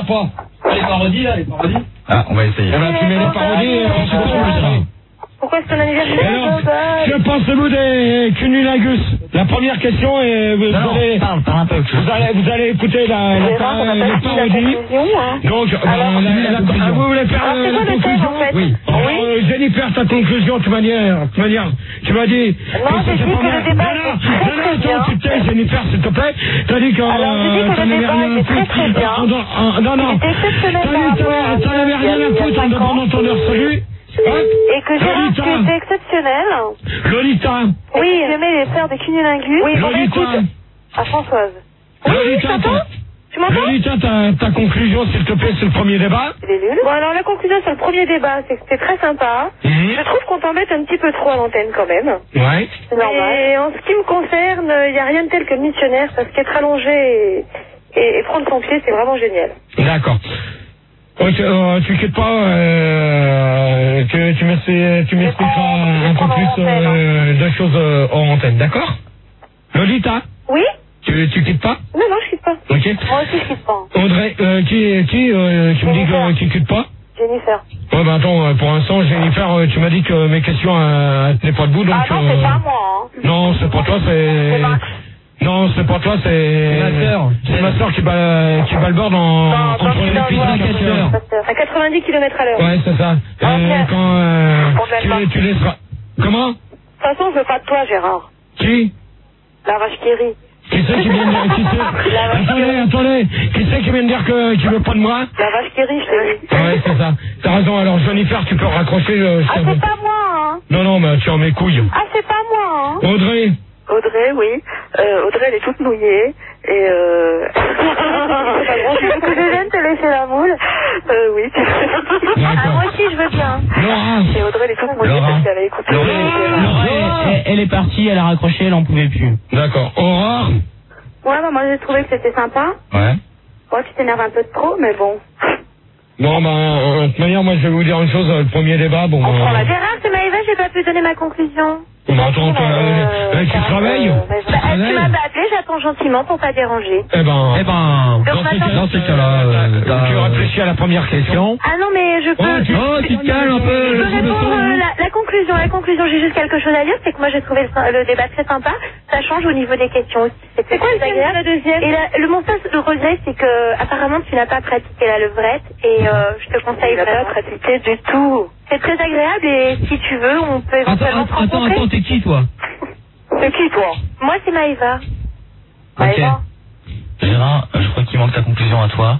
A: regarde pas.
F: Les parodies, là, les parodies.
B: Ah, on va essayer.
A: Eh ben, tu mets les parodies et on se retrouve.
E: Pourquoi c'est ton anniversaire?
A: Alors, je pense au bout des cunnilingus. La première question est, vous allez écouter les parodies. Donc, vous voulez faire la conclusion? Oui. Jennifer, ta conclusion, de toute manière, tu m'as dit.
E: Non, j'ai dit que le débat est très bien.
A: Tu te tais, Jennifer, s'il te plaît. T'as dit que t'en avais rien à foutre. Non. T'en avais rien à foutre en demandant ton heure salut.
E: Et que Gérard, tu étais exceptionnel.
A: Lolita.
E: Oui, j'aimais les fleurs des cunnilingus. Oui,
A: Lolita.
E: À Françoise.
A: Lolita,
E: tu m'entends?
A: Lolita, ta conclusion, s'il te plaît, c'est le premier débat.
E: Bon, alors la conclusion sur le premier débat, c'est que c'était très sympa. Je trouve qu'on t'embête un petit peu trop à l'antenne quand même.
A: Ouais.
E: C'est normal. Et en ce qui me concerne, il n'y a rien de tel que le missionnaire, parce qu'être allongé et prendre son pied, c'est vraiment génial.
A: D'accord. Tu quittes pas, tu m'expliqueras un peu plus de choses hors antenne, d'accord? Lolita?
E: Oui?
A: Tu quittes pas?
E: Non, je quitte pas.
A: Ok.
E: Moi aussi, je quitte pas.
A: Audrey, qui me dit que tu quittes pas?
E: Jennifer.
A: Ouais, bah attends, pour l'instant, Jennifer, tu m'as dit que mes questions, tenaient pas debout, donc...
E: Ah non, c'est pas moi, hein.
A: Non, c'est pas toi, c'est... Non, c'est pas toi, c'est
G: ma sœur.
A: C'est ma sœur qui bat le bord entre les pistes
E: à 90 km à l'heure.
A: Ouais, c'est ça. Quand tu laisseras. Comment?
E: De toute façon, je veux pas de toi, Gérard.
A: Qui?
E: La vache qui rit.
A: Qui c'est qui vient de dire Attendez, qui c'est qui vient de dire que tu veux pas de moi?
E: La vache qui rit, je t'ai dit.
A: Ouais, c'est ça. T'as raison, alors Jennifer, tu peux raccrocher.
E: Ah, c'est pas moi, hein.
A: Non, mais tu en mes couilles.
E: Ah, c'est pas moi, hein.
C: Audrey, oui. Audrey, elle est toute mouillée. Et
E: tu veux que je vienne te laisser la moule?
C: Oui.
E: Moi aussi, je veux bien.
A: Laura.
C: Et Audrey, elle est toute mouillée parce qu'elle avait écouté.
G: Laura, elle est partie, elle a raccroché, elle en pouvait plus.
A: D'accord. Aurore.
E: Ouais, bah, moi, j'ai trouvé que c'était sympa.
B: Ouais.
E: Ouais, tu t'énerves un peu trop, mais bon.
A: Bon, de toute manière, moi, je vais vous dire une chose. Le premier débat, bon...
E: Gérard, c'est Maëva, j'ai pas pu donner ma conclusion.
A: Attends, tu travailles?
E: Tu m'as appelé, j'attends gentiment pour pas déranger.
A: Eh ben, dans ces cas-là, tu réfléchis à la première question.
E: Ah non, mais je peux...
G: tu te calmes un peu.
E: Je peux répondre la conclusion, j'ai juste quelque chose à dire, c'est que moi j'ai trouvé le débat très sympa. Ça change au niveau des questions aussi. C'est quoi la deuxième? Et mon seul regret, c'est que apparemment tu n'as pas pratiqué la levrette et je te conseille vraiment.
C: Tu n'as pas pratiqué du tout.
E: C'est très agréable et si tu veux, on peut éventuellement se rencontrer.
G: Attends, t'es qui toi?
C: C'est qui, toi?
E: Moi, c'est Maëva.
G: Ok.
B: Gérard, je crois qu'il manque ta conclusion à toi.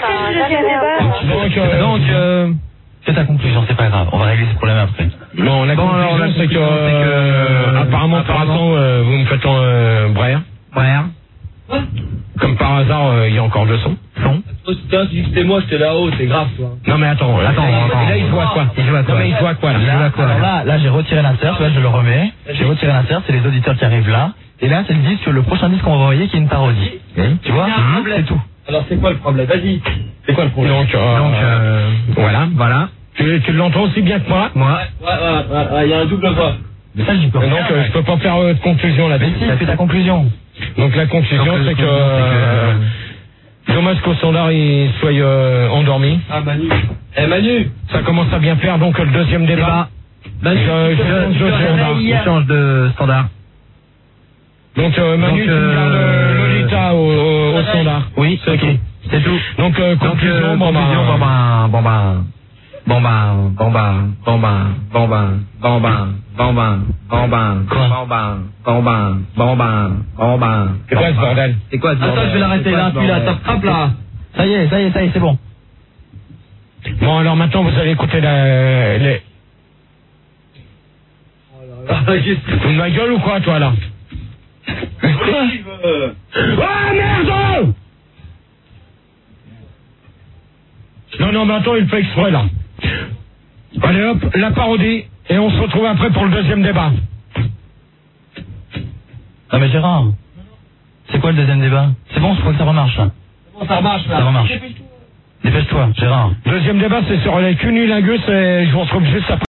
B: Donc, c'est ta conclusion, c'est pas grave. On va régler ce problème après.
A: Non, la conclusion, c'est que apparemment, pour l'instant, vous me faites Brère. Comme par hasard, il y a encore le son.
F: C'était moi, j'étais là-haut, c'est grave, toi.
A: Non, mais attends. Et là, il joue à quoi? Non, mais il joue à quoi, là?
B: Là, j'ai retiré l'insert, là, je le remets. J'ai retiré l'insert, c'est les auditeurs qui arrivent là. Et là, c'est le disque, le prochain disque qu'on va envoyer qui est une parodie. Tu vois? C'est tout.
F: Alors, c'est quoi le problème? Vas-y. C'est quoi le problème?
A: Donc, voilà. Tu l'entends aussi bien que moi?
F: Ouais, il y a un double voix.
B: Mais ça, j'y peux rien.
A: Donc, je peux pas faire de conclusion là-dessus.
B: Mais si, fais ta conclusion.
A: Donc, la conclusion, c'est que dommage qu'au standard, il soit endormi.
F: Ah, Manu. Manu.
A: Ça commence à bien faire, donc le deuxième débat.
G: Je change de standard.
A: Donc, Manu, tu gardes Lolita au standard.
G: Oui, c'est ok. C'est tout.
A: Donc, conclusion, C'est quoi ce bordel?
G: Attends, je vais l'arrêter là, puis là, hop là. Ça y est, c'est bon.
A: Bon, alors maintenant, vous allez écouter les... Tu de ma gueule ou quoi, toi, là? Ah, merde! Non, mais attends, il fait exprès, là. Allez, hop, la parodie, et on se retrouve après pour le deuxième débat.
B: Ah, mais Gérard, c'est quoi le deuxième débat? C'est bon, je crois que ça remarche, là.
F: Bon, ça remarche, là.
B: Ça remarche. Dépêche-toi, Gérard.
A: Deuxième débat, c'est sur les cunnilingus, et je vous retrouve juste après.